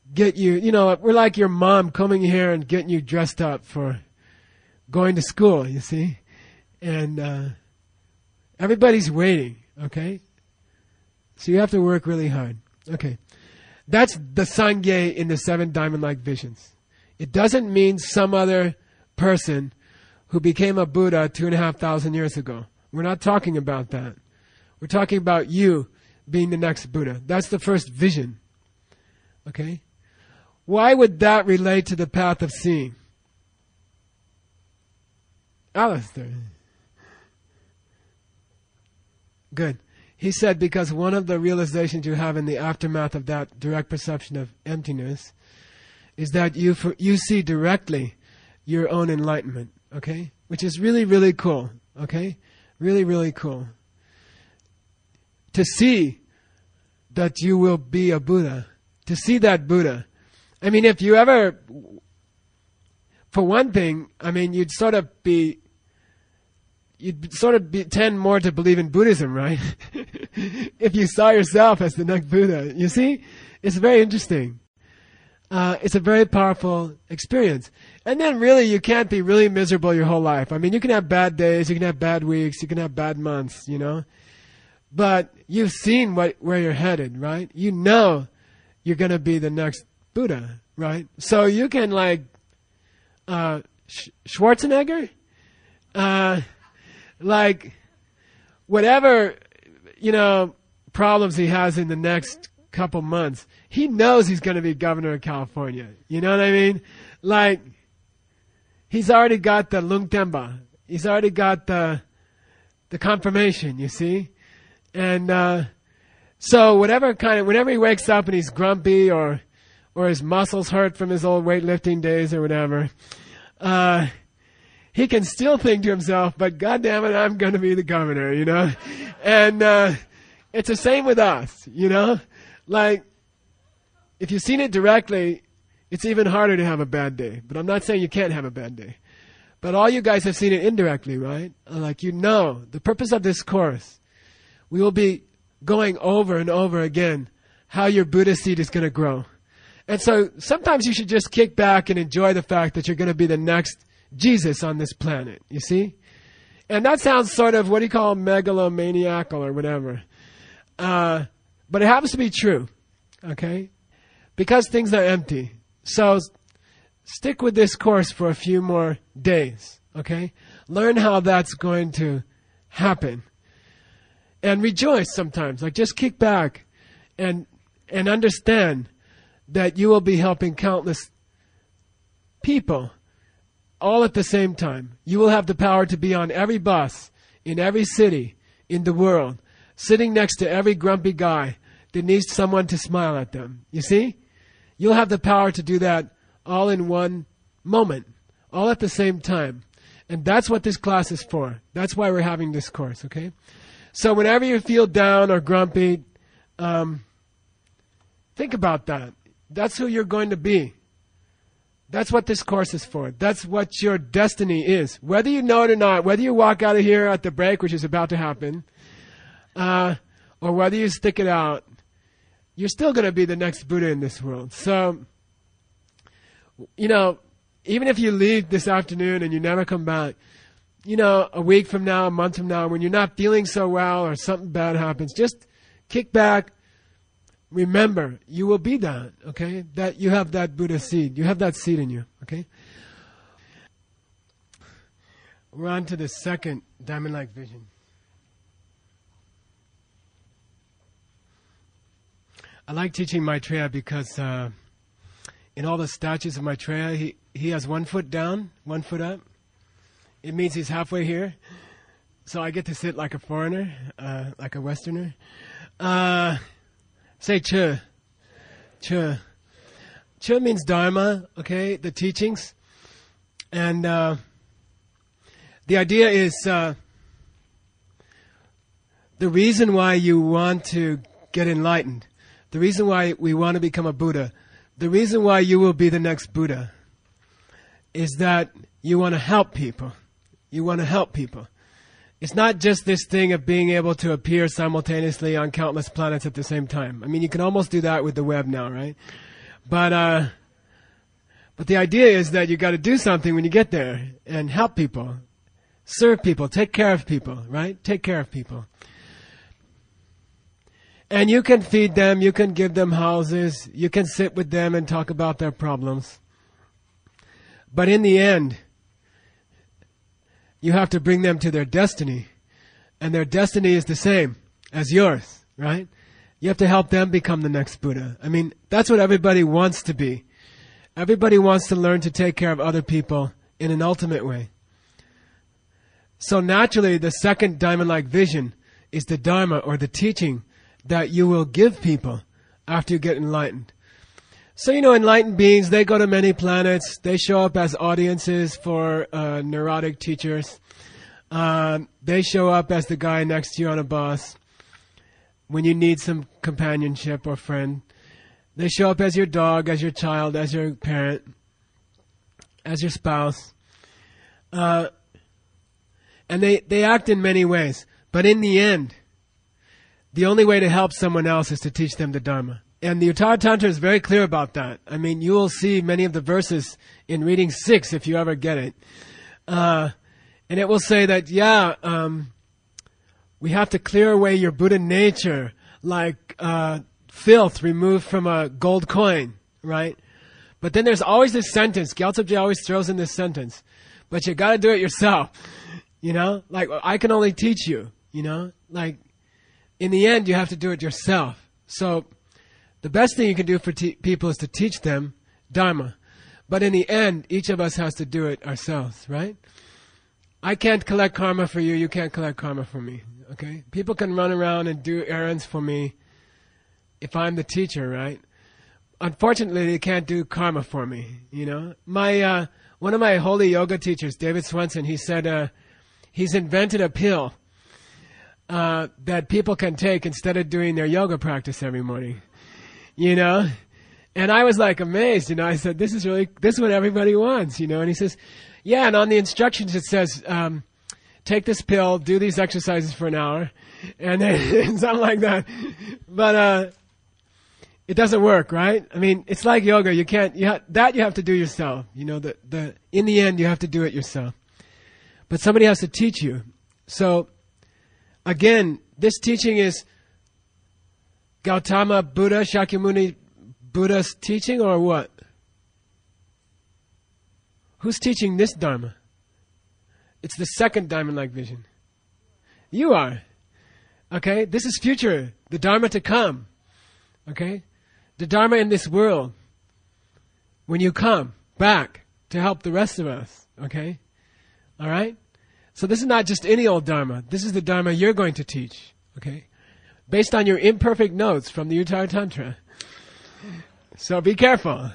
get you, we're like your mom coming here and getting you dressed up for going to school, you see? And everybody's waiting, okay? So you have to work really hard. Okay. That's the Sangye in the 7 diamond-like visions. It doesn't mean some other person who became a Buddha 2,500 years ago. We're not talking about that. We're talking about you being the next Buddha. That's the first vision. Okay? Why would that relate to the path of seeing? Alistair. Good. He said because one of the realizations you have in the aftermath of that direct perception of emptiness is that you see directly your own enlightenment, okay? Which is really, really cool, okay? Really, really cool. To see that you will be a Buddha, to see that Buddha. I mean, if you ever, for one thing, I mean, you'd tend more to believe in Buddhism, right? If you saw yourself as the next Buddha. You see? It's very interesting. It's a very powerful experience. And then really, you can't be really miserable your whole life. I mean, you can have bad days, you can have bad weeks, you can have bad months, But you've seen where you're headed, right? You know you're going to be the next Buddha, right? So you can Schwarzenegger, whatever, problems he has in the next couple months, he knows he's going to be governor of California. You know what I mean? He's already got the Lungtenpa. He's already got the confirmation, you see? And, so whenever he wakes up and he's grumpy or his muscles hurt from his old weightlifting days or whatever, he can still think to himself, but God damn it, I'm going to be the governor, And it's the same with us, if you've seen it directly, it's even harder to have a bad day. But I'm not saying you can't have a bad day. But all you guys have seen it indirectly, right? The purpose of this course, we will be going over and over again how your Buddha seed is going to grow. And so sometimes you should just kick back and enjoy the fact that you're going to be the next Jesus on this planet, you see? And that sounds sort of, megalomaniacal or whatever. But it happens to be true, okay? Because things are empty. So stick with this course for a few more days, okay? Learn how that's going to happen. And rejoice sometimes. Just kick back and understand that you will be helping countless people all at the same time. You will have the power to be on every bus, in every city, in the world, sitting next to every grumpy guy that needs someone to smile at them. You see? You'll have the power to do that all in one moment, all at the same time. And that's what this class is for. That's why we're having this course, okay? So whenever you feel down or grumpy, think about that. That's who you're going to be. That's what this course is for. That's what your destiny is. Whether you know it or not, whether you walk out of here at the break, which is about to happen, or whether you stick it out, you're still going to be the next Buddha in this world. So, even if you leave this afternoon and you never come back, a week from now, a month from now, when you're not feeling so well or something bad happens, just kick back. Remember, you will be that, okay? That you have that Buddha seed. You have that seed in you, okay? We're on to the second diamond-like vision. I like teaching Maitreya because in all the statues of Maitreya, he has 1 foot down, 1 foot up. It means he's halfway here. So I get to sit like a foreigner, like a Westerner. Say Che. Che. Che means Dharma, okay, the teachings. And the idea is the reason why you want to get enlightened, the reason why we want to become a Buddha, the reason why you will be the next Buddha is that you want to help people. You want to help people. It's not just this thing of being able to appear simultaneously on countless planets at the same time. I mean, you can almost do that with the web now, right? But the idea is that you got to do something when you get there and help people, serve people, take care of people, right? Take care of people. And you can feed them, you can give them houses, you can sit with them and talk about their problems. But in the end, you have to bring them to their destiny. And their destiny is the same as yours, right? You have to help them become the next Buddha. I mean, that's what everybody wants to be. Everybody wants to learn to take care of other people in an ultimate way. So naturally, the second diamond-like vision is the Dharma, or the teaching, that you will give people after you get enlightened. So, enlightened beings, they go to many planets. They show up as audiences for neurotic teachers. They show up as the guy next to you on a bus when you need some companionship or friend. They show up as your dog, as your child, as your parent, as your spouse. And they act in many ways. But in the end, the only way to help someone else is to teach them the Dharma. And the Uttara Tantra is very clear about that. I mean, you will see many of the verses in reading 6 if you ever get it. And it will say that, we have to clear away your Buddha nature like filth removed from a gold coin, right? But then there's always this sentence. Gyaltsab Je always throws in this sentence. But you got to do it yourself, Like, I can only teach you, Like, in the end, you have to do it yourself. So the best thing you can do for people is to teach them Dharma. But in the end, each of us has to do it ourselves, right? I can't collect karma for you. You can't collect karma for me, okay? People can run around and do errands for me if I'm the teacher, right? Unfortunately, they can't do karma for me, My one of my holy yoga teachers, David Swenson, he said he's invented a pill that people can take instead of doing their yoga practice every morning. And I was like amazed, I said, this is what everybody wants, And he says, yeah, and on the instructions it says, take this pill, do these exercises for an hour, and then something like that. But it doesn't work, right? I mean, it's like yoga. You have to do yourself. In the end, you have to do it yourself. But somebody has to teach you. So, again, this teaching is Gautama Buddha, Shakyamuni Buddha's teaching, or what? Who's teaching this Dharma? It's the second diamond-like vision. You are. Okay? This is future. The Dharma to come. Okay? The Dharma in this world. When you come back to help the rest of us. Okay? Alright? So this is not just any old Dharma. This is the Dharma you're going to teach. Okay? Based on your imperfect notes from the Uttara Tantra. So be careful.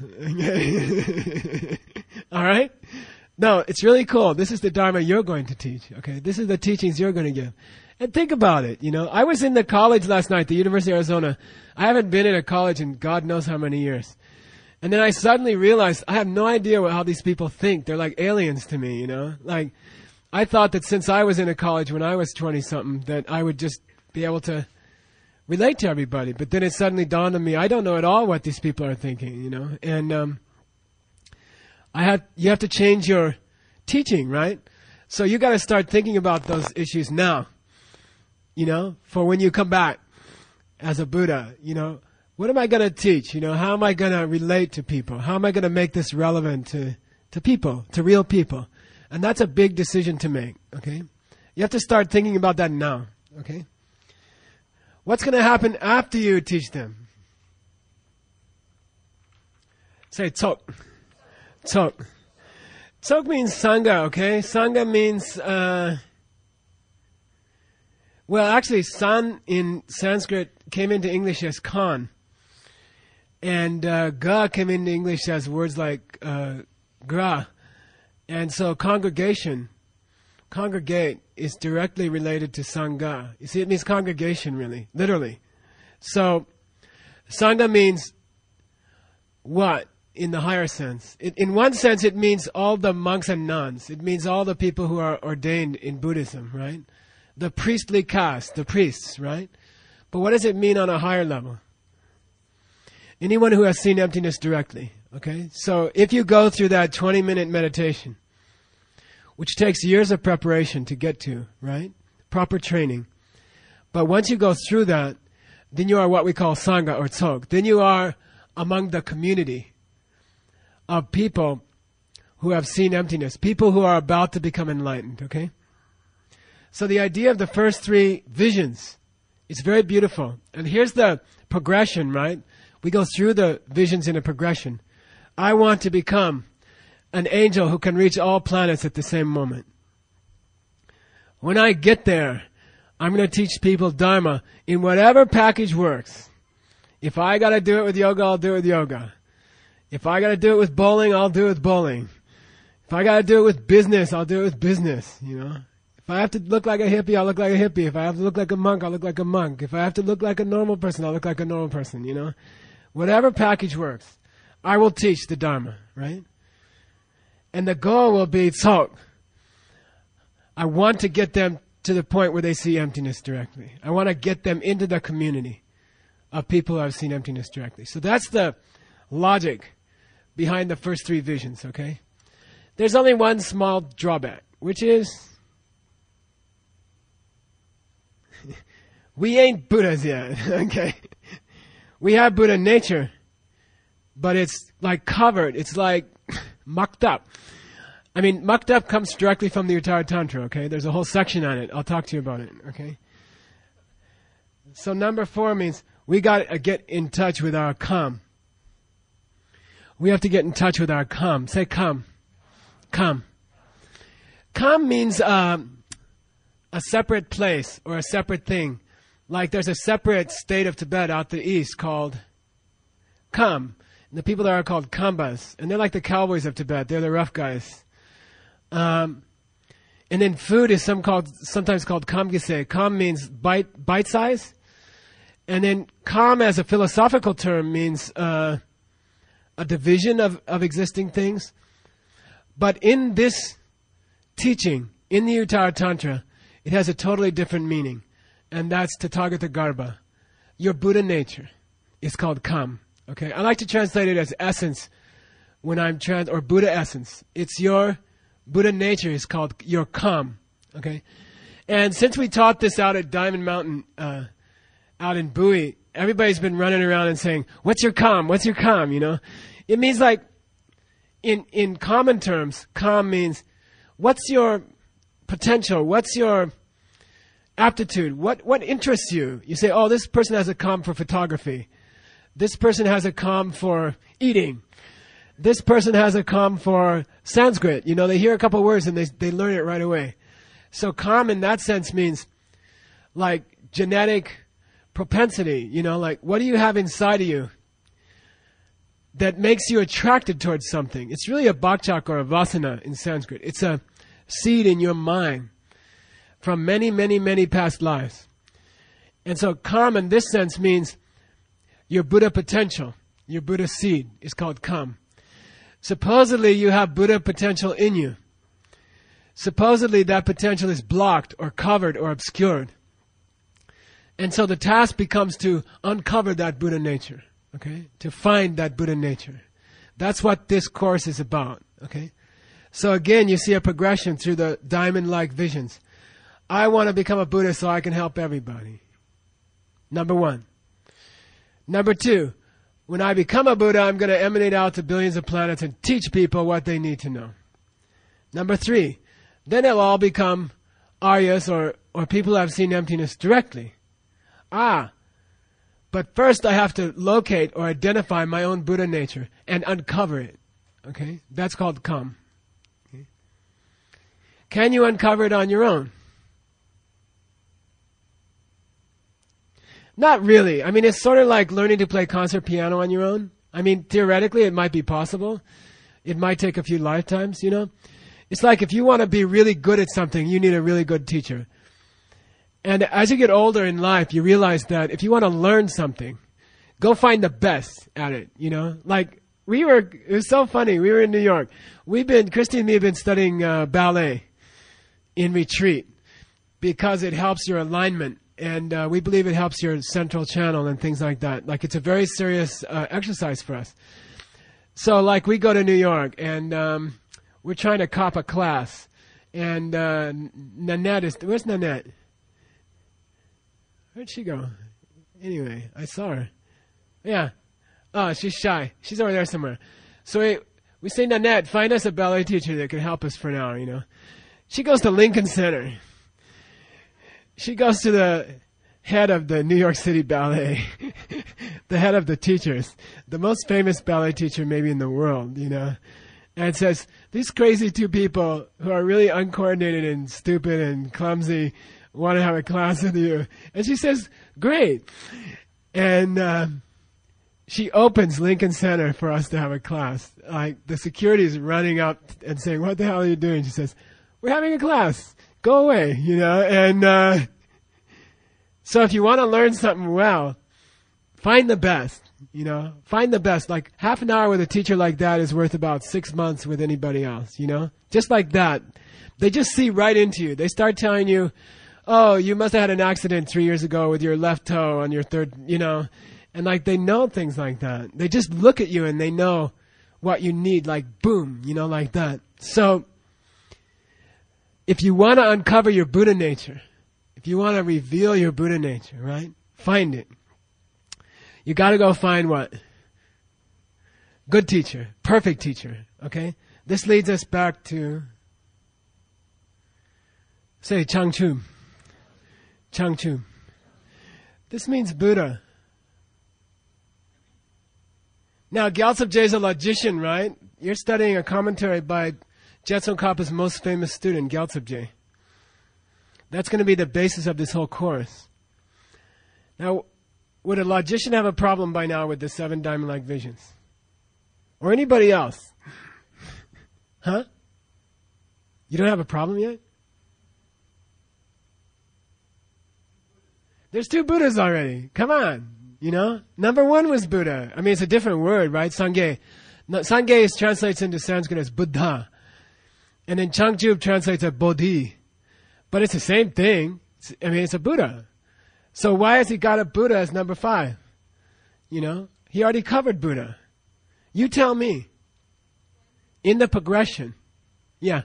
Alright? No, it's really cool. This is the Dharma you're going to teach. Okay? This is the teachings you're going to give. And think about it, I was in the college last night, the University of Arizona. I haven't been in a college in God knows how many years. And then I suddenly realized I have no idea how these people think. They're like aliens to me, Like, I thought that since I was in a college when I was 20-something, that I would just be able to relate to everybody. But then it suddenly dawned on me, I don't know at all what these people are thinking, And you have to change your teaching, right? So you got to start thinking about those issues now. For when you come back as a Buddha, what am I going to teach? How am I going to relate to people? How am I going to make this relevant to people, to real people? And that's a big decision to make, okay? You have to start thinking about that now, okay? What's going to happen after you teach them? Say Tsok. Tsok. Tsok means Sangha, okay? Sangha means... Well, actually, san in Sanskrit came into English as Khan. And ga came into English as words like gra. And so congregate, is directly related to Sangha. You see, it means congregation, really, literally. So, Sangha means what in the higher sense? In one sense, it means all the monks and nuns. It means all the people who are ordained in Buddhism, right? The priestly caste, the priests, right? But what does it mean on a higher level? Anyone who has seen emptiness directly. Okay? So if you go through that 20-minute meditation, which takes years of preparation to get to, right? Proper training. But once you go through that, then you are what we call Sangha or Tsog. Then you are among the community of people who have seen emptiness, people who are about to become enlightened, okay? So the idea of the first three visions is very beautiful. And here's the progression, right? We go through the visions in a progression. I want to become an angel who can reach all planets at the same moment. When I get there, I'm going to teach people Dharma in whatever package works. If I got to do it with yoga, I'll do it with yoga. If I got to do it with bowling, I'll do it with bowling. If I got to do it with business, I'll do it with business, you know. If I have to look like a hippie, I'll look like a hippie. If I have to look like a monk, I'll look like a monk. If I have to look like a normal person, I'll look like a normal person, you know. Whatever package works, I will teach the Dharma, right? And the goal will be Tsok. I want to get them to the point where they see emptiness directly. I want to get them into the community of people who have seen emptiness directly. So that's the logic behind the first three visions, okay? There's only one small drawback, which is we ain't Buddhas yet, okay? We have Buddha nature, but it's like covered. It's like mucked up. I mean, mucked up comes directly from the Uttara Tantra, okay? There's a whole section on it. I'll talk to you about it, okay? So number 4 means we got to get in touch with our Kam. We have to get in touch with our Kam. Say Kam. Kam. Kam means a separate place or a separate thing. Like there's a separate state of Tibet out the east called Kam. And the people there are called Kambas. And they're like the cowboys of Tibet. They're the rough guys. And then food is sometimes called kamgise. Kam means bite size. And then Kam as a philosophical term means a division of existing things. But in this teaching, in the Uttara Tantra, it has a totally different meaning. And that's Tathagata Garbha. Your Buddha nature is called Kam. Okay? I like to translate it as essence when I'm or Buddha essence. It's your Buddha nature is called your Kam. Okay? And since we taught this out at Diamond Mountain, out in Bowie, everybody's been running around and saying, what's your Kam? What's your Kam? You know? It means like, in common terms, Kam means, what's your potential? What's your aptitude? What interests you? You say, oh, this person has a Kam for photography. This person has a Kam for eating. This person has a Kam for Sanskrit. You know, they hear a couple words and they learn it right away. So Kam in that sense means like genetic propensity. You know, like what do you have inside of you that makes you attracted towards something? It's really a bakchak or a vasana in Sanskrit. It's a seed in your mind from many, many, many past lives. And so Kam in this sense means your Buddha potential, your Buddha seed is called Kam. Supposedly you have Buddha potential in you. Supposedly that potential is blocked or covered or obscured. And so the task becomes to uncover that Buddha nature, okay? To find that Buddha nature. That's what this course is about, okay? So again, you see a progression through the diamond-like visions. I want to become a Buddha so I can help everybody. Number 1. Number 2, when I become a Buddha, I'm going to emanate out to billions of planets and teach people what they need to know. Number 3, then they'll all become Aryas or people who have seen emptiness directly. But first I have to locate or identify my own Buddha nature and uncover it. Okay? That's called Kam. Okay? Can you uncover it on your own? Not really. I mean, it's sort of like learning to play concert piano on your own. I mean, theoretically, it might be possible. It might take a few lifetimes, you know. It's like if you want to be really good at something, you need a really good teacher. And as you get older in life, you realize that if you want to learn something, go find the best at it, you know. Like, it was so funny. We were in New York. Christy and me have been studying ballet in retreat because it helps your alignment And we believe it helps your central channel and things like that. Like, it's a very serious exercise for us. So, like, we go to New York, and we're trying to cop a class. And Nanette is... Where's Nanette? Where'd she go? Anyway, I saw her. Yeah. Oh, she's shy. She's over there somewhere. So we say, Nanette, find us a ballet teacher that can help us for an hour, you know. She goes to Lincoln Center. She goes to the head of the New York City Ballet, the head of the teachers, the most famous ballet teacher maybe in the world, you know, and says, these crazy two people who are really uncoordinated and stupid and clumsy want to have a class with you. And she says, great. And she opens Lincoln Center for us to have a class. Like, the security is running up and saying, what the hell are you doing? She says, we're having a class. Go away, you know. And so if you want to learn something well, find the best, you know. Find the best. Like, half an hour with a teacher like that is worth about 6 months with anybody else, you know. Just like that. They just see right into you. They start telling you, oh, you must have had an accident 3 years ago with your left toe on your third, you know. And, like, they know things like that. They just look at you and they know what you need, like, boom, you know, like that. So if you want to uncover your Buddha nature, if you want to reveal your Buddha nature, right, find it. You got to go find what? Good teacher, perfect teacher, okay? This leads us back to, say, Changchun. Changchun. This means Buddha. Now, Gyaltsab Je is a logician, right? You're studying a commentary by Jetsun Kapa's most famous student, Gyaltsab Je. That's going to be the basis of this whole course. Now, would a logician have a problem by now with the 7 diamond-like visions? Or anybody else? Huh? You don't have a problem yet? There's 2 Buddhas already. Come on. You know? Number 1 was Buddha. I mean, it's a different word, right? Sangye. Sangye translates into Sanskrit as Buddha. And then Changchub translates as Bodhi. But it's the same thing. It's a Buddha. So why has he got a Buddha as number 5? You know? He already covered Buddha. You tell me. In the progression. Yeah.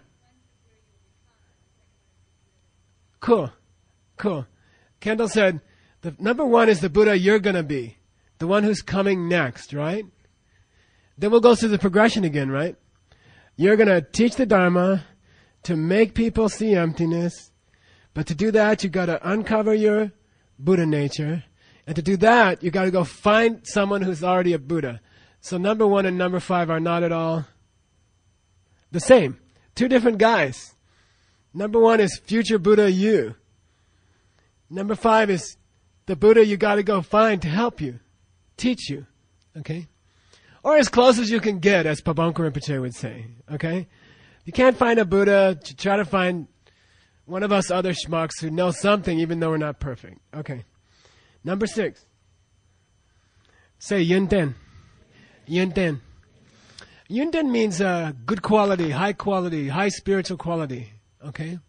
Cool. Cool. Kendall said, the number 1 is the Buddha you're going to be. The one who's coming next, right? Then we'll go through the progression again, right? You're going to teach the Dharma to make people see emptiness. But to do that, you got to uncover your Buddha nature. And to do that, you got to go find someone who's already a Buddha. So number 1 and number 5 are not at all the same. 2 different guys. Number 1 is future Buddha you. Number 5 is the Buddha you got to go find to help you, teach you, okay? Or as close as you can get, as Pabongka Rinpoche would say, okay? If you can't find a Buddha, try to find one of us other schmucks who know something even though we're not perfect. Okay. Number 6. Say Yunten. Yunten. Yunten means good quality, high spiritual quality, okay?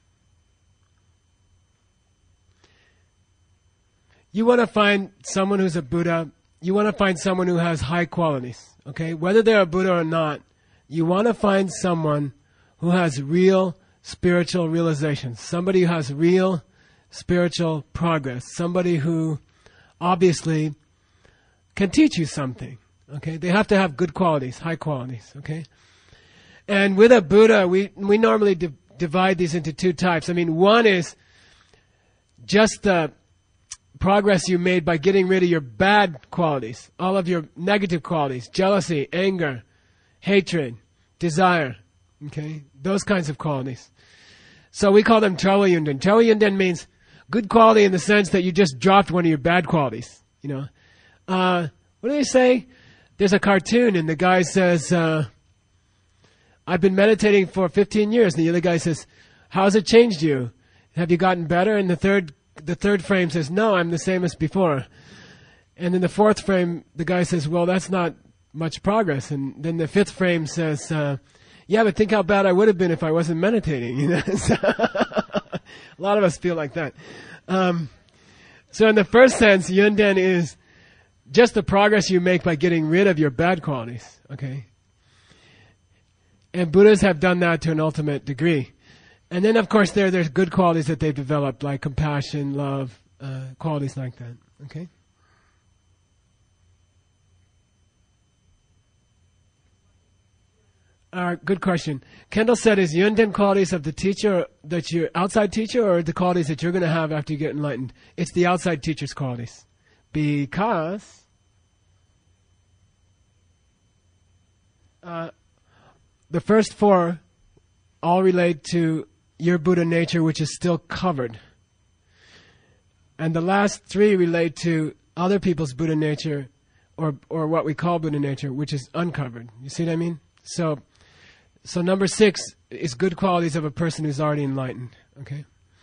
You want to find someone who's a Buddha. You want to find someone who has high qualities, okay? Whether they're a Buddha or not, you want to find someone who has real spiritual realizations. Somebody who has real spiritual progress. Somebody who obviously can teach you something, okay? They have to have good qualities, high qualities, okay? And with a Buddha, we normally divide these into 2 types. I mean, one is just the progress you made by getting rid of your bad qualities, all of your negative qualities, jealousy, anger, hatred, desire, okay? Those kinds of qualities. So we call them Trawa Yunten. Trawa Yunten means good quality in the sense that you just dropped one of your bad qualities, you know? What do they say? There's a cartoon and the guy says, I've been meditating for 15 years. And the other guy says, how has it changed you? Have you gotten better? And the third frame says, no, I'm the same as before. And in the 4th frame, the guy says, well, that's not much progress. And then the 5th frame says, yeah, but think how bad I would have been if I wasn't meditating. You know? A lot of us feel like that. So in the first sense, Yunden is just the progress you make by getting rid of your bad qualities, okay? And Buddhas have done that to an ultimate degree. And then, of course, there's good qualities that they've developed, like compassion, love, qualities like that, okay? Good question. Kendall said, is Yunden qualities of the teacher, that you're outside teacher, or the qualities that you're going to have after you get enlightened? It's the outside teacher's qualities. Because the first four all relate to your Buddha nature, which is still covered. And the last three relate to other people's Buddha nature, or what we call Buddha nature, which is uncovered. You see what I mean? So number 6 is good qualities of a person who's already enlightened. Okay.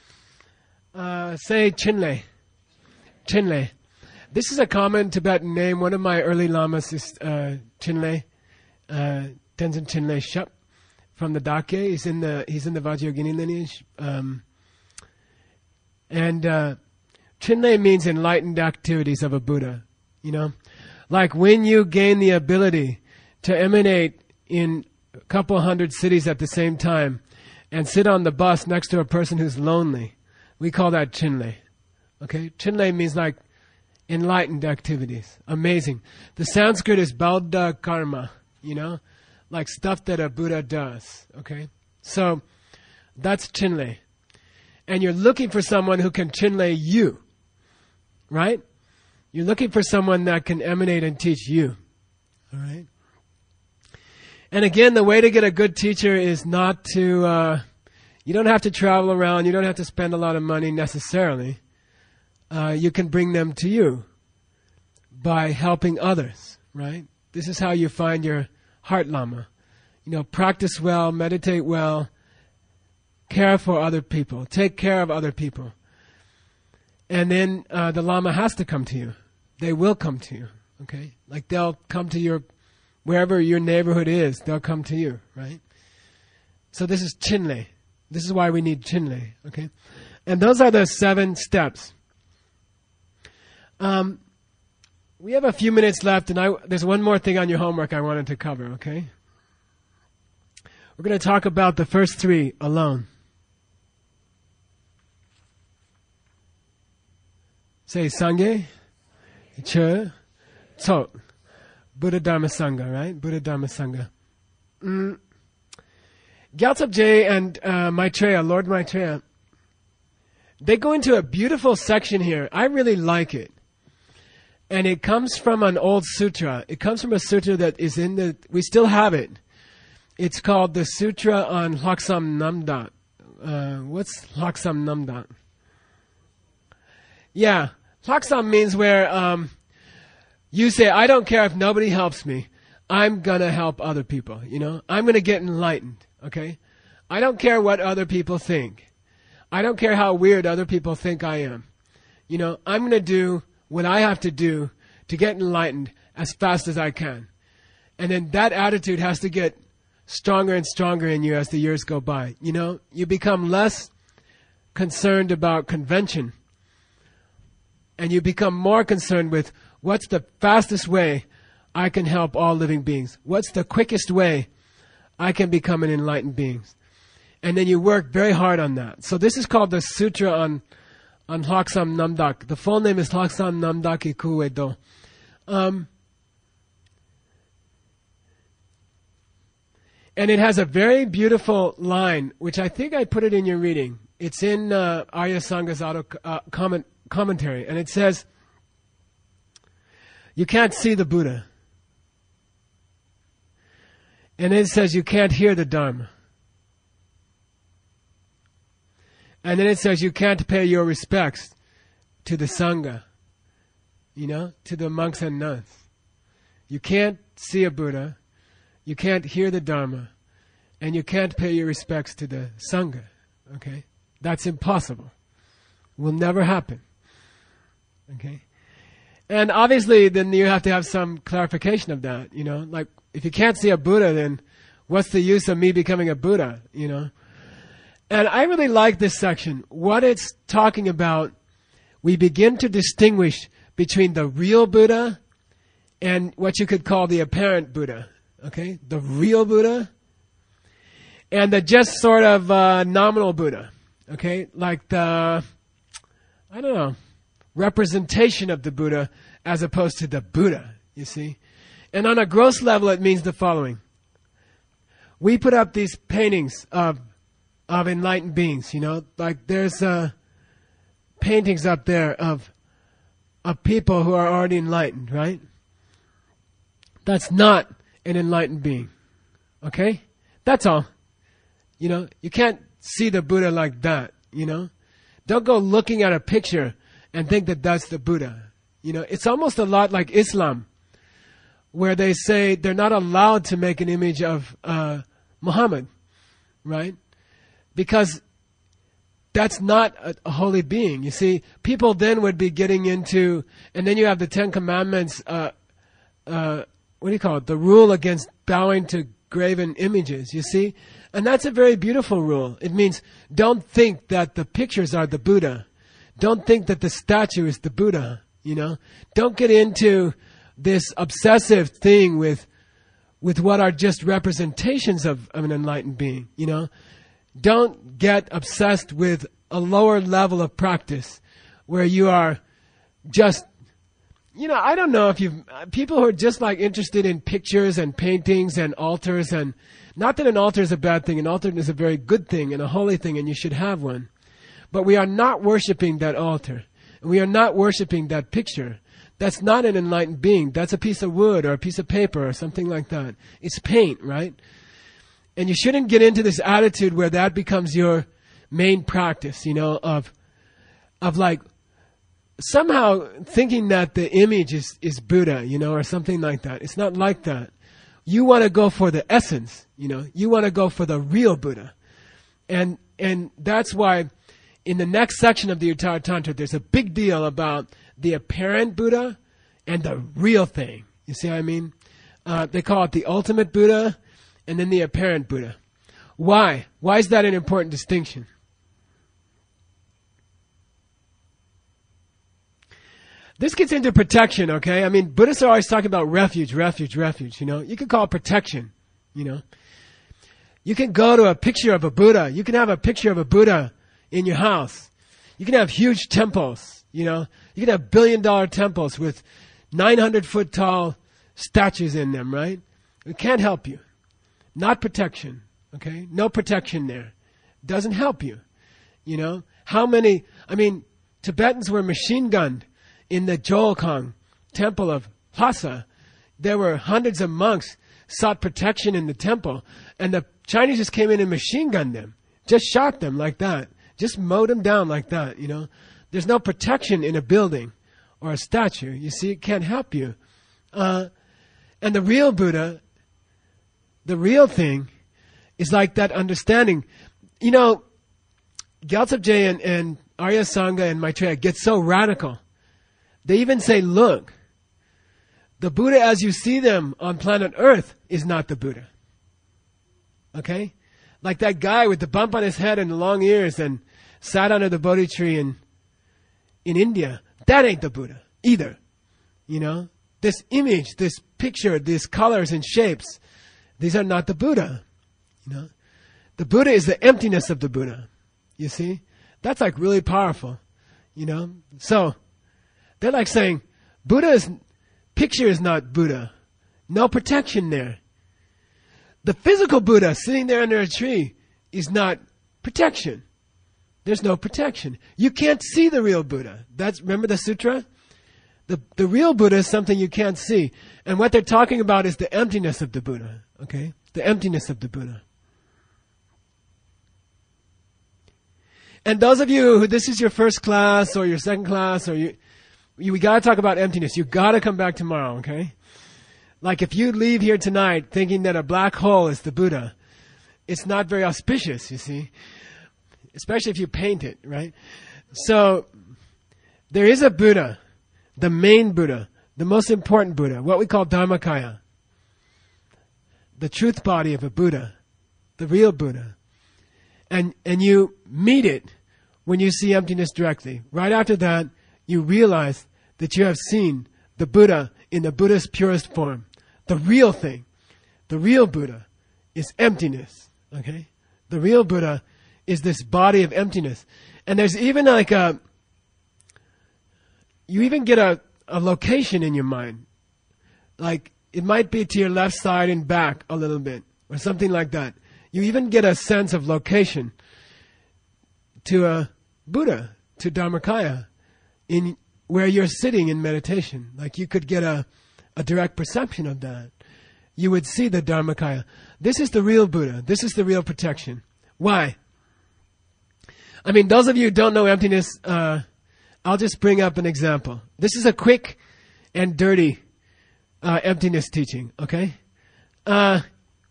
Say Chinle. Chinle. This is a common Tibetan name. One of my early lamas is Chinle, Tenzin Chinle Shep, from the Dake. He's in the Vajrayogini lineage. And Chinle means enlightened activities of a Buddha. You know, like when you gain the ability to emanate in a couple hundred cities at the same time and sit on the bus next to a person who's lonely. We call that Chinle. Okay? Chinle means like enlightened activities. Amazing. The Sanskrit is Bauddha karma, you know? Like stuff that a Buddha does. Okay? So, that's Chinle. And you're looking for someone who can Chinle you. Right? You're looking for someone that can emanate and teach you. Alright? And again, the way to get a good teacher is not to, you don't have to travel around, you don't have to spend a lot of money necessarily. You can bring them to you by helping others, right? This is how you find your heart lama. You know, practice well, meditate well, care for other people, take care of other people. And then the lama has to come to you. They will come to you, okay? Like they'll come to wherever your neighborhood is, they'll come to you, right? So this is Chinle. This is why we need Chinle, okay? And those are the 7 steps. We have a few minutes left, and there's one more thing on your homework I wanted to cover, okay? We're going to talk about the first 3 alone. Say Sangye, Che, Tsot. Buddha Dharma Sangha, right? Buddha Dharma Sangha. Gyaltsab Je and Maitreya, Lord Maitreya, they go into a beautiful section here. I really like it. And it comes from an old sutra. It comes from a sutra that is we still have it. It's called the Sutra on Lhaksam Namdat. What's Lhaksam Namdat? Yeah, Lhaksam means where you say, I don't care if nobody helps me. I'm going to help other people, you know. I'm going to get enlightened, okay? I don't care what other people think. I don't care how weird other people think I am. You know, I'm going to do what I have to do to get enlightened as fast as I can. And then that attitude has to get stronger and stronger in you as the years go by. You know, you become less concerned about convention. And you become more concerned with what's the fastest way I can help all living beings? What's the quickest way I can become an enlightened being? And then you work very hard on that. So this is called the Sutra on Lhaksam Namdak. The full name is Lhaksam Namdak Iku Edo. And it has a very beautiful line, which I think I put it in your reading. It's in Arya Sanga's commentary, and it says, you can't see the Buddha. And it says you can't hear the Dharma. And then it says you can't pay your respects to the Sangha, you know, to the monks and nuns. You can't see a Buddha, you can't hear the Dharma, and you can't pay your respects to the Sangha, okay? That's impossible. Will never happen, okay? And obviously, then you have to have some clarification of that, you know? Like, if you can't see a Buddha, then what's the use of me becoming a Buddha, you know? And I really like this section. What it's talking about, we begin to distinguish between the real Buddha and what you could call the apparent Buddha. Okay? The real Buddha and the just sort of nominal Buddha. Okay? Like the, I don't know, representation of the Buddha as opposed to the Buddha, you see? And on a gross level, it means the following. We put up these paintings of enlightened beings, you know? Like there's paintings up there of people who are already enlightened, right? That's not an enlightened being. Okay? That's all. You know, you can't see the Buddha like that, you know? Don't go looking at a picture and think that that's the Buddha. You know, it's almost a lot like Islam, where they say they're not allowed to make an image of Muhammad, right? Because that's not a holy being. You see, people then would be getting into, and then you have the Ten Commandments, what do you call it? The rule against bowing to graven images, you see? And that's a very beautiful rule. It means don't think that the pictures are the Buddha. Don't think that the statue is the Buddha, you know? Don't get into this obsessive thing with what are just representations of an enlightened being, you know? Don't get obsessed with a lower level of practice where you are just, you know, I don't know if people who are just like interested in pictures and paintings and altars, and not that an altar is a bad thing, an altar is a very good thing and a holy thing and you should have one. But we are not worshiping that altar. We are not worshiping that picture. That's not an enlightened being. That's a piece of wood or a piece of paper or something like that. It's paint, right? And you shouldn't get into this attitude where that becomes your main practice, you know, of like somehow thinking that the image is Buddha, you know, or something like that. It's not like that. You want to go for the essence, you know. You want to go for the real Buddha. And that's why in the next section of the Uttara Tantra, there's a big deal about the apparent Buddha and the real thing. You see what I mean? They call it the ultimate Buddha and then the apparent Buddha. Why? Why is that an important distinction? This gets into protection, okay? I mean, Buddhists are always talking about refuge, refuge, refuge, you know? You can call it protection, you know? You can go to a picture of a Buddha. You can have a picture of a Buddha in your house. You can have huge temples, you know? You can have billion-dollar temples with 900-foot tall statues in them, right? It can't help you. Not protection, okay? No protection there. Doesn't help you, you know? How many, I mean, Tibetans were machine gunned in the Joelkong temple of Lhasa. There were hundreds of monks sought protection in the temple, and the Chinese just came in and machine gunned them. Just shot them like that. Just mowed them down like that, you know? There's no protection in a building or a statue. You see, it can't help you. And the real Buddha, the real thing, is like that understanding. You know, Gyaltsab Je and Arya Sangha and Maitreya get so radical. They even say, look, the Buddha as you see them on planet Earth is not the Buddha. Okay? Like that guy with the bump on his head and the long ears and sat under the Bodhi tree in India. That ain't the Buddha either. You know? This image, this picture, these colors and shapes, these are not the Buddha. You know? The Buddha is the emptiness of the Buddha. You see? That's like really powerful. You know? So, they're like saying, Buddha's picture is not Buddha. No protection there. The physical Buddha sitting there under a tree is not protection. There's no protection. You can't see the real Buddha. Remember the sutra? The real Buddha is something you can't see. And what they're talking about is the emptiness of the Buddha. Okay? The emptiness of the Buddha. And those of you who this is your first class or your second class, or we got to talk about emptiness. You got to come back tomorrow, okay? Like if you leave here tonight thinking that a black hole is the Buddha, it's not very auspicious, you see? Especially if you paint it, right? So, there is a Buddha, the main Buddha, the most important Buddha, what we call Dharmakaya. The truth body of a Buddha, the real Buddha. And you meet it when you see emptiness directly. Right after that, you realize that you have seen the Buddha in the Buddha's purest form. The real thing, the real Buddha is emptiness, okay? The real Buddha is this body of emptiness. And there's even like you even get a location in your mind. Like, it might be to your left side and back a little bit, or something like that. You even get a sense of location to a Buddha, to Dharmakaya, in where you're sitting in meditation. Like, you could get a direct perception of that. You would see the Dharmakaya. This is the real Buddha. This is the real protection. Why? I mean, those of you who don't know emptiness, I'll just bring up an example. This is a quick and dirty emptiness teaching, okay? And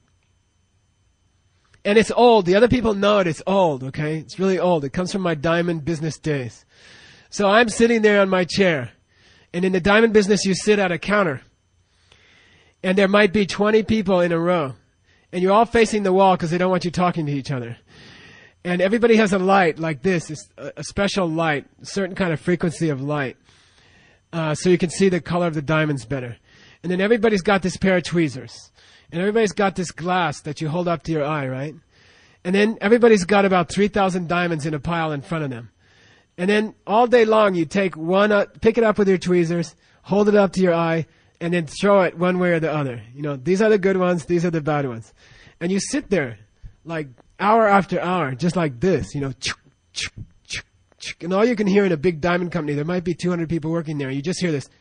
it's old. The other people know it. It's old, okay? It's really old. It comes from my diamond business days. So I'm sitting there on my chair. And in the diamond business, you sit at a counter. And there might be 20 people in a row. And you're all facing the wall because they don't want you talking to each other. And everybody has a light like this. It's a special light, a certain kind of frequency of light. So you can see the color of the diamonds better. And then everybody's got this pair of tweezers. And everybody's got this glass that you hold up to your eye, right? And then everybody's got about 3,000 diamonds in a pile in front of them. And then all day long you take one, pick it up with your tweezers, hold it up to your eye, and then throw it one way or the other. You know, these are the good ones, these are the bad ones. And you sit there like hour after hour, just like this, you know, and all you can hear in a big diamond company, there might be 200 people working there. You just hear this.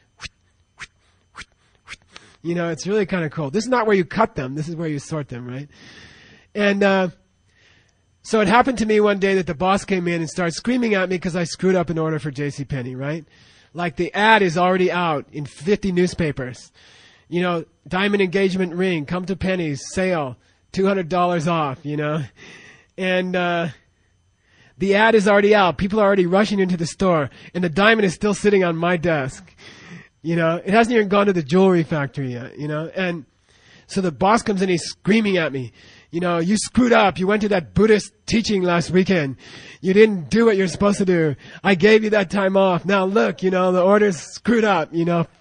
You know, it's really kind of cool. This is not where you cut them. This is where you sort them, right? And so it happened to me one day that the boss came in and started screaming at me because I screwed up an order for JCPenney, right? Like, the ad is already out in 50 newspapers. You know, diamond engagement ring, come to Penny's, sale, $200 off, you know? And the ad is already out. People are already rushing into the store. And the diamond is still sitting on my desk. You know, it hasn't even gone to the jewelry factory yet, you know? And so the boss comes in, he's screaming at me. You know, you screwed up. You went to that Buddhist teaching last weekend. You didn't do what you're supposed to do. I gave you that time off. Now look, you know, the order's screwed up, you know.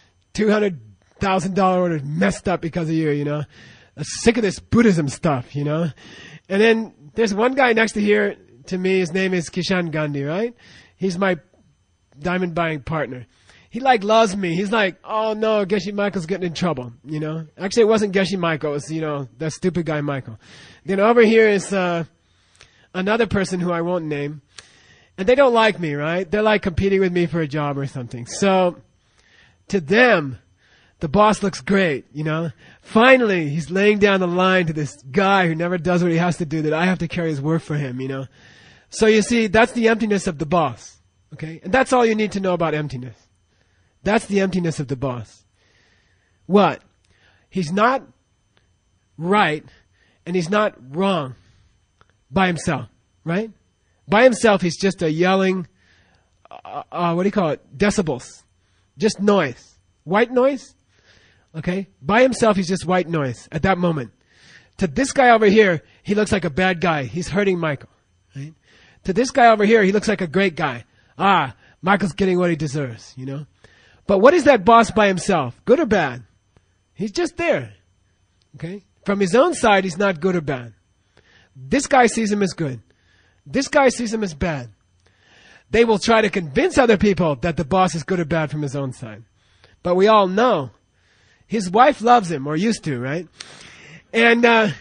$200,000 order messed up because of you, you know. I'm sick of this Buddhism stuff, you know. And then there's one guy next to me. His name is Kishan Gandhi, right? He's my diamond buying partner. He like loves me. He's like, oh no, Geshe Michael's getting in trouble, you know. Actually, it wasn't Geshe Michael. It was, you know, that stupid guy Michael. Then over here is another person who I won't name. And they don't like me, right? They're like competing with me for a job or something. So to them, the boss looks great, you know. Finally, he's laying down the line to this guy who never does what he has to do, that I have to carry his work for him, you know. So you see, that's the emptiness of the boss, okay? And that's all you need to know about emptiness. That's the emptiness of the boss. What? He's not right and he's not wrong by himself, right? By himself, he's just a yelling, what do you call it? Decibels. Just noise. White noise? Okay? By himself, he's just white noise at that moment. To this guy over here, he looks like a bad guy. He's hurting Michael, right? To this guy over here, he looks like a great guy. Michael's getting what he deserves, you know? But what is that boss by himself? Good or bad? He's just there. Okay? From his own side, he's not good or bad. This guy sees him as good. This guy sees him as bad. They will try to convince other people that the boss is good or bad from his own side. But we all know his wife loves him, or used to, right? And,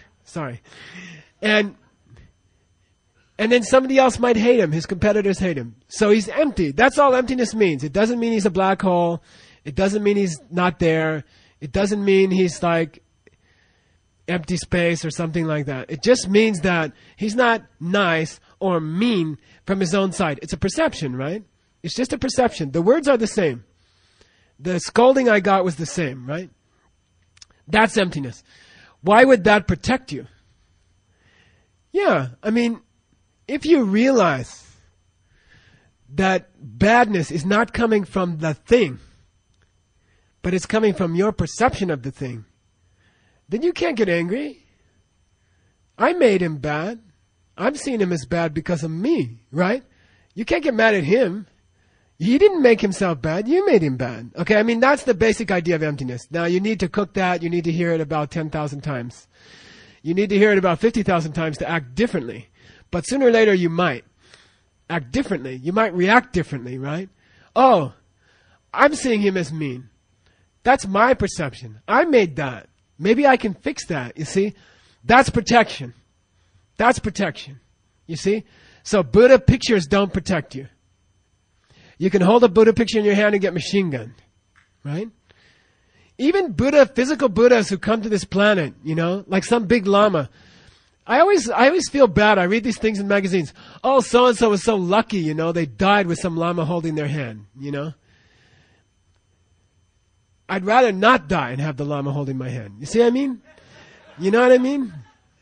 And then somebody else might hate him. His competitors hate him. So he's empty. That's all emptiness means. It doesn't mean he's a black hole. It doesn't mean he's not there. It doesn't mean he's like empty space or something like that. It just means that he's not nice or mean from his own side. It's a perception, right? It's just a perception. The words are the same. The scolding I got was the same, right? That's emptiness. Why would that protect you? Yeah, I mean, if you realize that badness is not coming from the thing, but it's coming from your perception of the thing, then you can't get angry. I made him bad. I'm seeing him as bad because of me, right? You can't get mad at him. He didn't make himself bad. You made him bad. Okay, I mean, that's the basic idea of emptiness. Now, you need to cook that. You need to hear it about 10,000 times. You need to hear it about 50,000 times to act differently. But sooner or later, you might act differently. You might react differently, right? Oh, I'm seeing him as mean. That's my perception. I made that. Maybe I can fix that, you see? That's protection. That's protection. You see? So Buddha pictures don't protect you. You can hold a Buddha picture in your hand and get machine gunned, right? Even physical Buddhas who come to this planet, like some big lama. I always feel bad. I read these things in magazines. Oh, so-and-so was so lucky, they died with some lama holding their hand, I'd rather not die and have the lama holding my hand. You see what I mean? You know what I mean?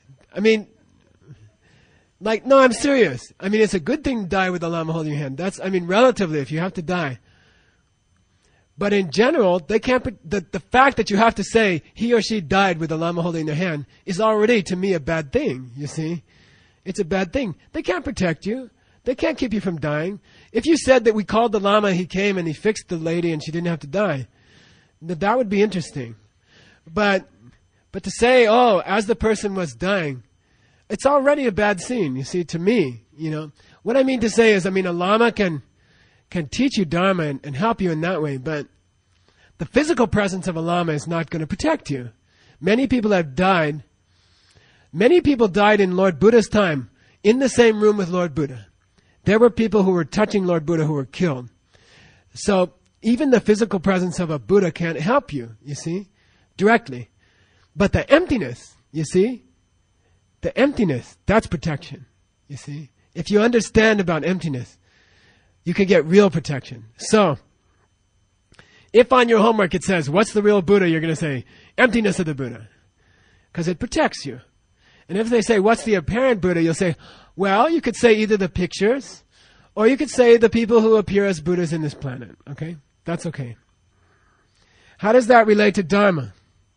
No, I'm serious. It's a good thing to die with the lama holding your hand. Relatively, if you have to die. But in general, they can't. The fact that you have to say he or she died with the lama holding their hand is already, to me, a bad thing. You see, it's a bad thing. They can't protect you. They can't keep you from dying. If you said that we called the lama, he came and he fixed the lady and she didn't have to die, that would be interesting. But to say, oh, as the person was dying, it's already a bad scene. You see, to me, what I mean to say is, a lama can teach you Dharma and help you in that way, but the physical presence of a lama is not going to protect you. Many people have died. Many people died in Lord Buddha's time in the same room with Lord Buddha. There were people who were touching Lord Buddha who were killed. So even the physical presence of a Buddha can't help you, you see, directly. But the emptiness, you see, the emptiness, that's protection, you see. If you understand about emptiness, you can get real protection. So, if on your homework it says, what's the real Buddha? You're going to say, emptiness of the Buddha. Because it protects you. And if they say, what's the apparent Buddha? You'll say, well, you could say either the pictures, or you could say the people who appear as Buddhas in this planet. Okay? That's okay. How does that relate to Dharma?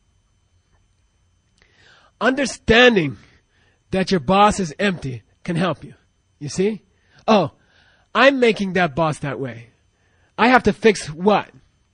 Understanding that your boss is empty can help you. You see? Oh, I'm making that boss that way. I have to fix what?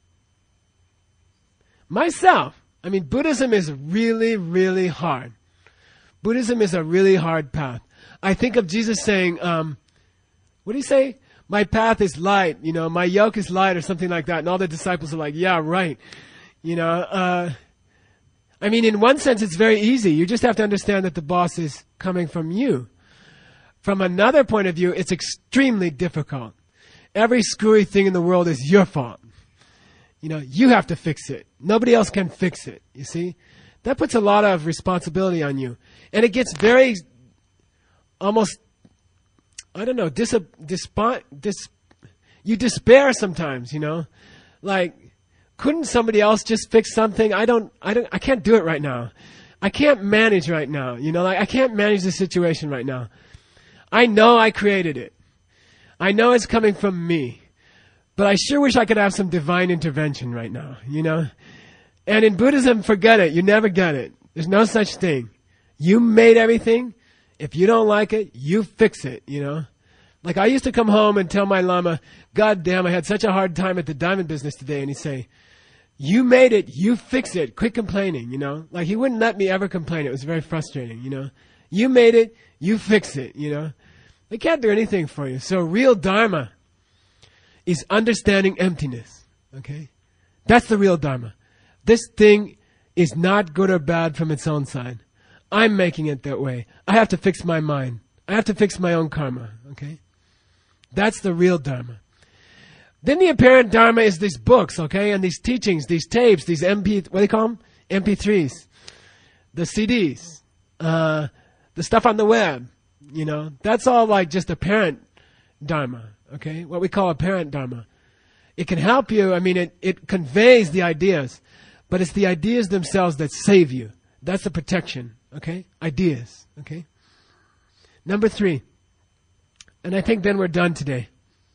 Myself. Buddhism is really, really hard. Buddhism is a really hard path. I think of Jesus saying, what did he say? My path is light, my yoke is light or something like that. And all the disciples are like, yeah, right. In one sense, it's very easy. You just have to understand that the boss is coming from you. From another point of view, it's extremely difficult. Every screwy thing in the world is your fault. You have to fix it. Nobody else can fix it, you see? That puts a lot of responsibility on you. And it gets very, almost, you despair sometimes, Like, couldn't somebody else just fix something? I can't do it right now. I can't manage right now, I can't manage the situation right now. I know I created it. I know it's coming from me. But I sure wish I could have some divine intervention right now, And in Buddhism, forget it. You never get it. There's no such thing. You made everything. If you don't like it, you fix it, Like I used to come home and tell my Lama, God damn, I had such a hard time at the diamond business today. And he'd say, you made it, you fix it, quit complaining, Like he wouldn't let me ever complain. It was very frustrating, You made it, you fix it, They can't do anything for you. So real Dharma is understanding emptiness, okay? That's the real Dharma. This thing is not good or bad from its own side. I'm making it that way. I have to fix my mind. I have to fix my own karma, okay? That's the real Dharma. Then the apparent Dharma is these books, okay? And these teachings, these tapes, these what do you call them? MP3s. The CDs. The stuff on the web. That's all like just apparent Dharma, okay? What we call apparent Dharma. It can help you. It conveys the ideas, but it's the ideas themselves that save you. That's the protection, okay? Ideas, okay? Number 3. And I think then we're done today.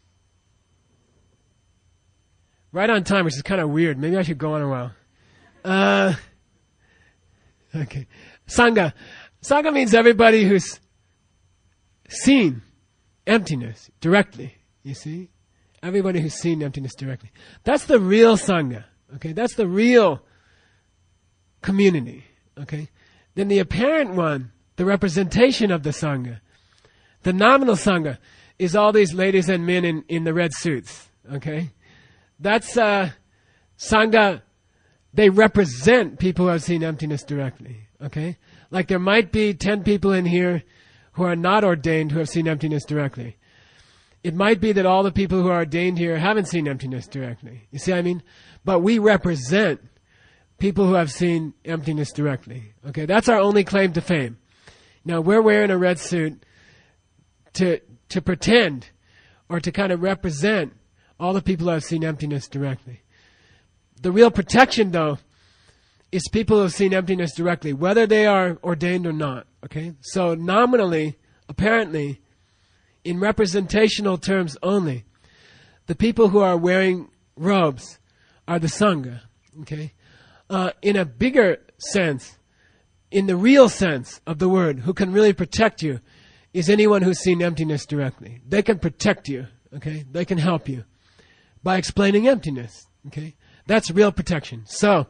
Right on time, which is kind of weird. Maybe I should go on a while. Okay. Sangha. Sangha means everybody who's seen emptiness directly, you see? Everybody who's seen emptiness directly. That's the real Sangha. Okay, that's the real community. Okay, then the apparent one, the representation of the Sangha, the nominal Sangha, is all these ladies and men in the red suits. Okay, that's Sangha. They represent people who have seen emptiness directly. Okay, like there might be 10 people in here who are not ordained who have seen emptiness directly. It might be that all the people who are ordained here haven't seen emptiness directly. You see what I mean? But we represent people who have seen emptiness directly. Okay, that's our only claim to fame. Now, we're wearing a red suit to pretend or to kind of represent all the people who have seen emptiness directly. The real protection, though, is people who have seen emptiness directly, whether they are ordained or not. Okay, so nominally, apparently, in representational terms only, the people who are wearing robes are the Sangha. Okay, in a bigger sense, in the real sense of the word, who can really protect you is anyone who's seen emptiness directly. They can protect you. Okay, they can help you by explaining emptiness. Okay, that's real protection. So,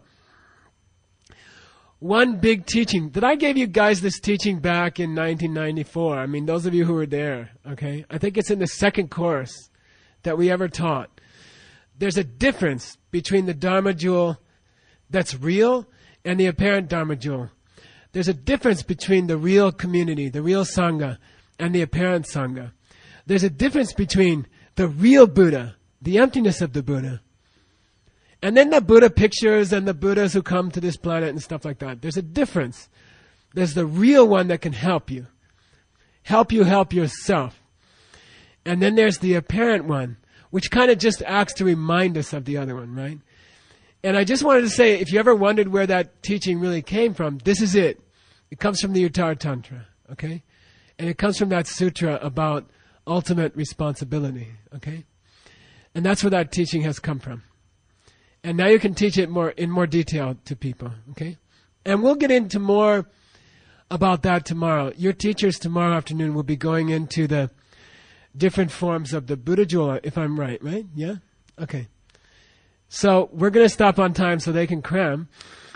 one big teaching, that I gave you guys this teaching back in 1994. I mean, those of you who were there, okay? I think it's in the second course that we ever taught. There's a difference between the Dharma jewel that's real and the apparent Dharma jewel. There's a difference between the real community, the real Sangha, and the apparent Sangha. There's a difference between the real Buddha, the emptiness of the Buddha, and then the Buddha pictures and the Buddhas who come to this planet and stuff like that. There's a difference. There's the real one that can help you. Help you help yourself. And then there's the apparent one, which kind of just acts to remind us of the other one, right? And I just wanted to say, if you ever wondered where that teaching really came from, this is it. It comes from the Uttara Tantra, okay? And it comes from that sutra about ultimate responsibility, okay? And that's where that teaching has come from. And now you can teach it in more detail to people, okay? And we'll get into more about that tomorrow. Your teachers tomorrow afternoon will be going into the different forms of the Buddha jewel, if I'm right? Yeah? Okay. So we're going to stop on time so they can cram.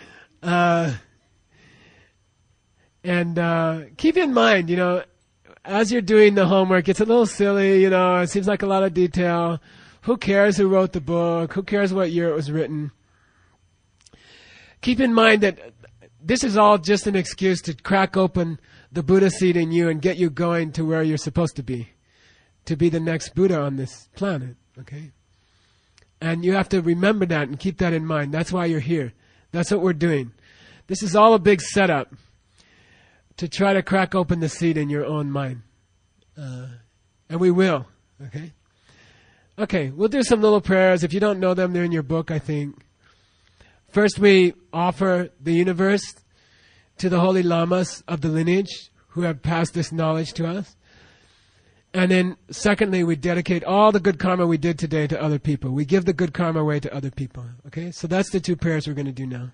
And keep in mind, as you're doing the homework, it's a little silly, it seems like a lot of detail. Who cares who wrote the book? Who cares what year it was written? Keep in mind that this is all just an excuse to crack open the Buddha seed in you and get you going to where you're supposed to be the next Buddha on this planet, okay? And you have to remember that and keep that in mind. That's why you're here. That's what we're doing. This is all a big setup to try to crack open the seed in your own mind. And we will, okay? Okay, we'll do some little prayers. If you don't know them, they're in your book, I think. First, we offer the universe to the holy lamas of the lineage who have passed this knowledge to us. And then, secondly, we dedicate all the good karma we did today to other people. We give the good karma away to other people. Okay? So that's the two prayers we're going to do now.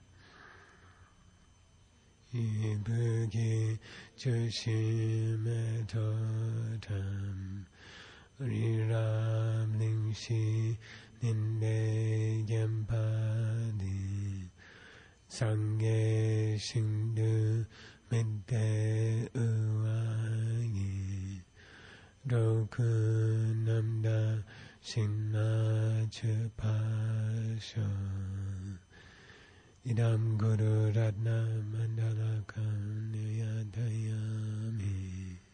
Riram Lingshi Ninde Yampadi Sangye Shindu Mente Uwagi Roku Namda Shinna Chupasho Idam Guru Ratna Mandala Kanyadayami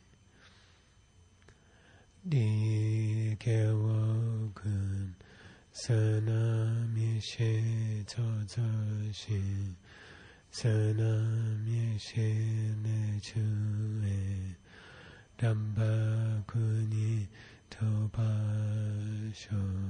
Di kewo kun sanam yeshe tso shin sanam yeshe ne chue damba kuni topa sho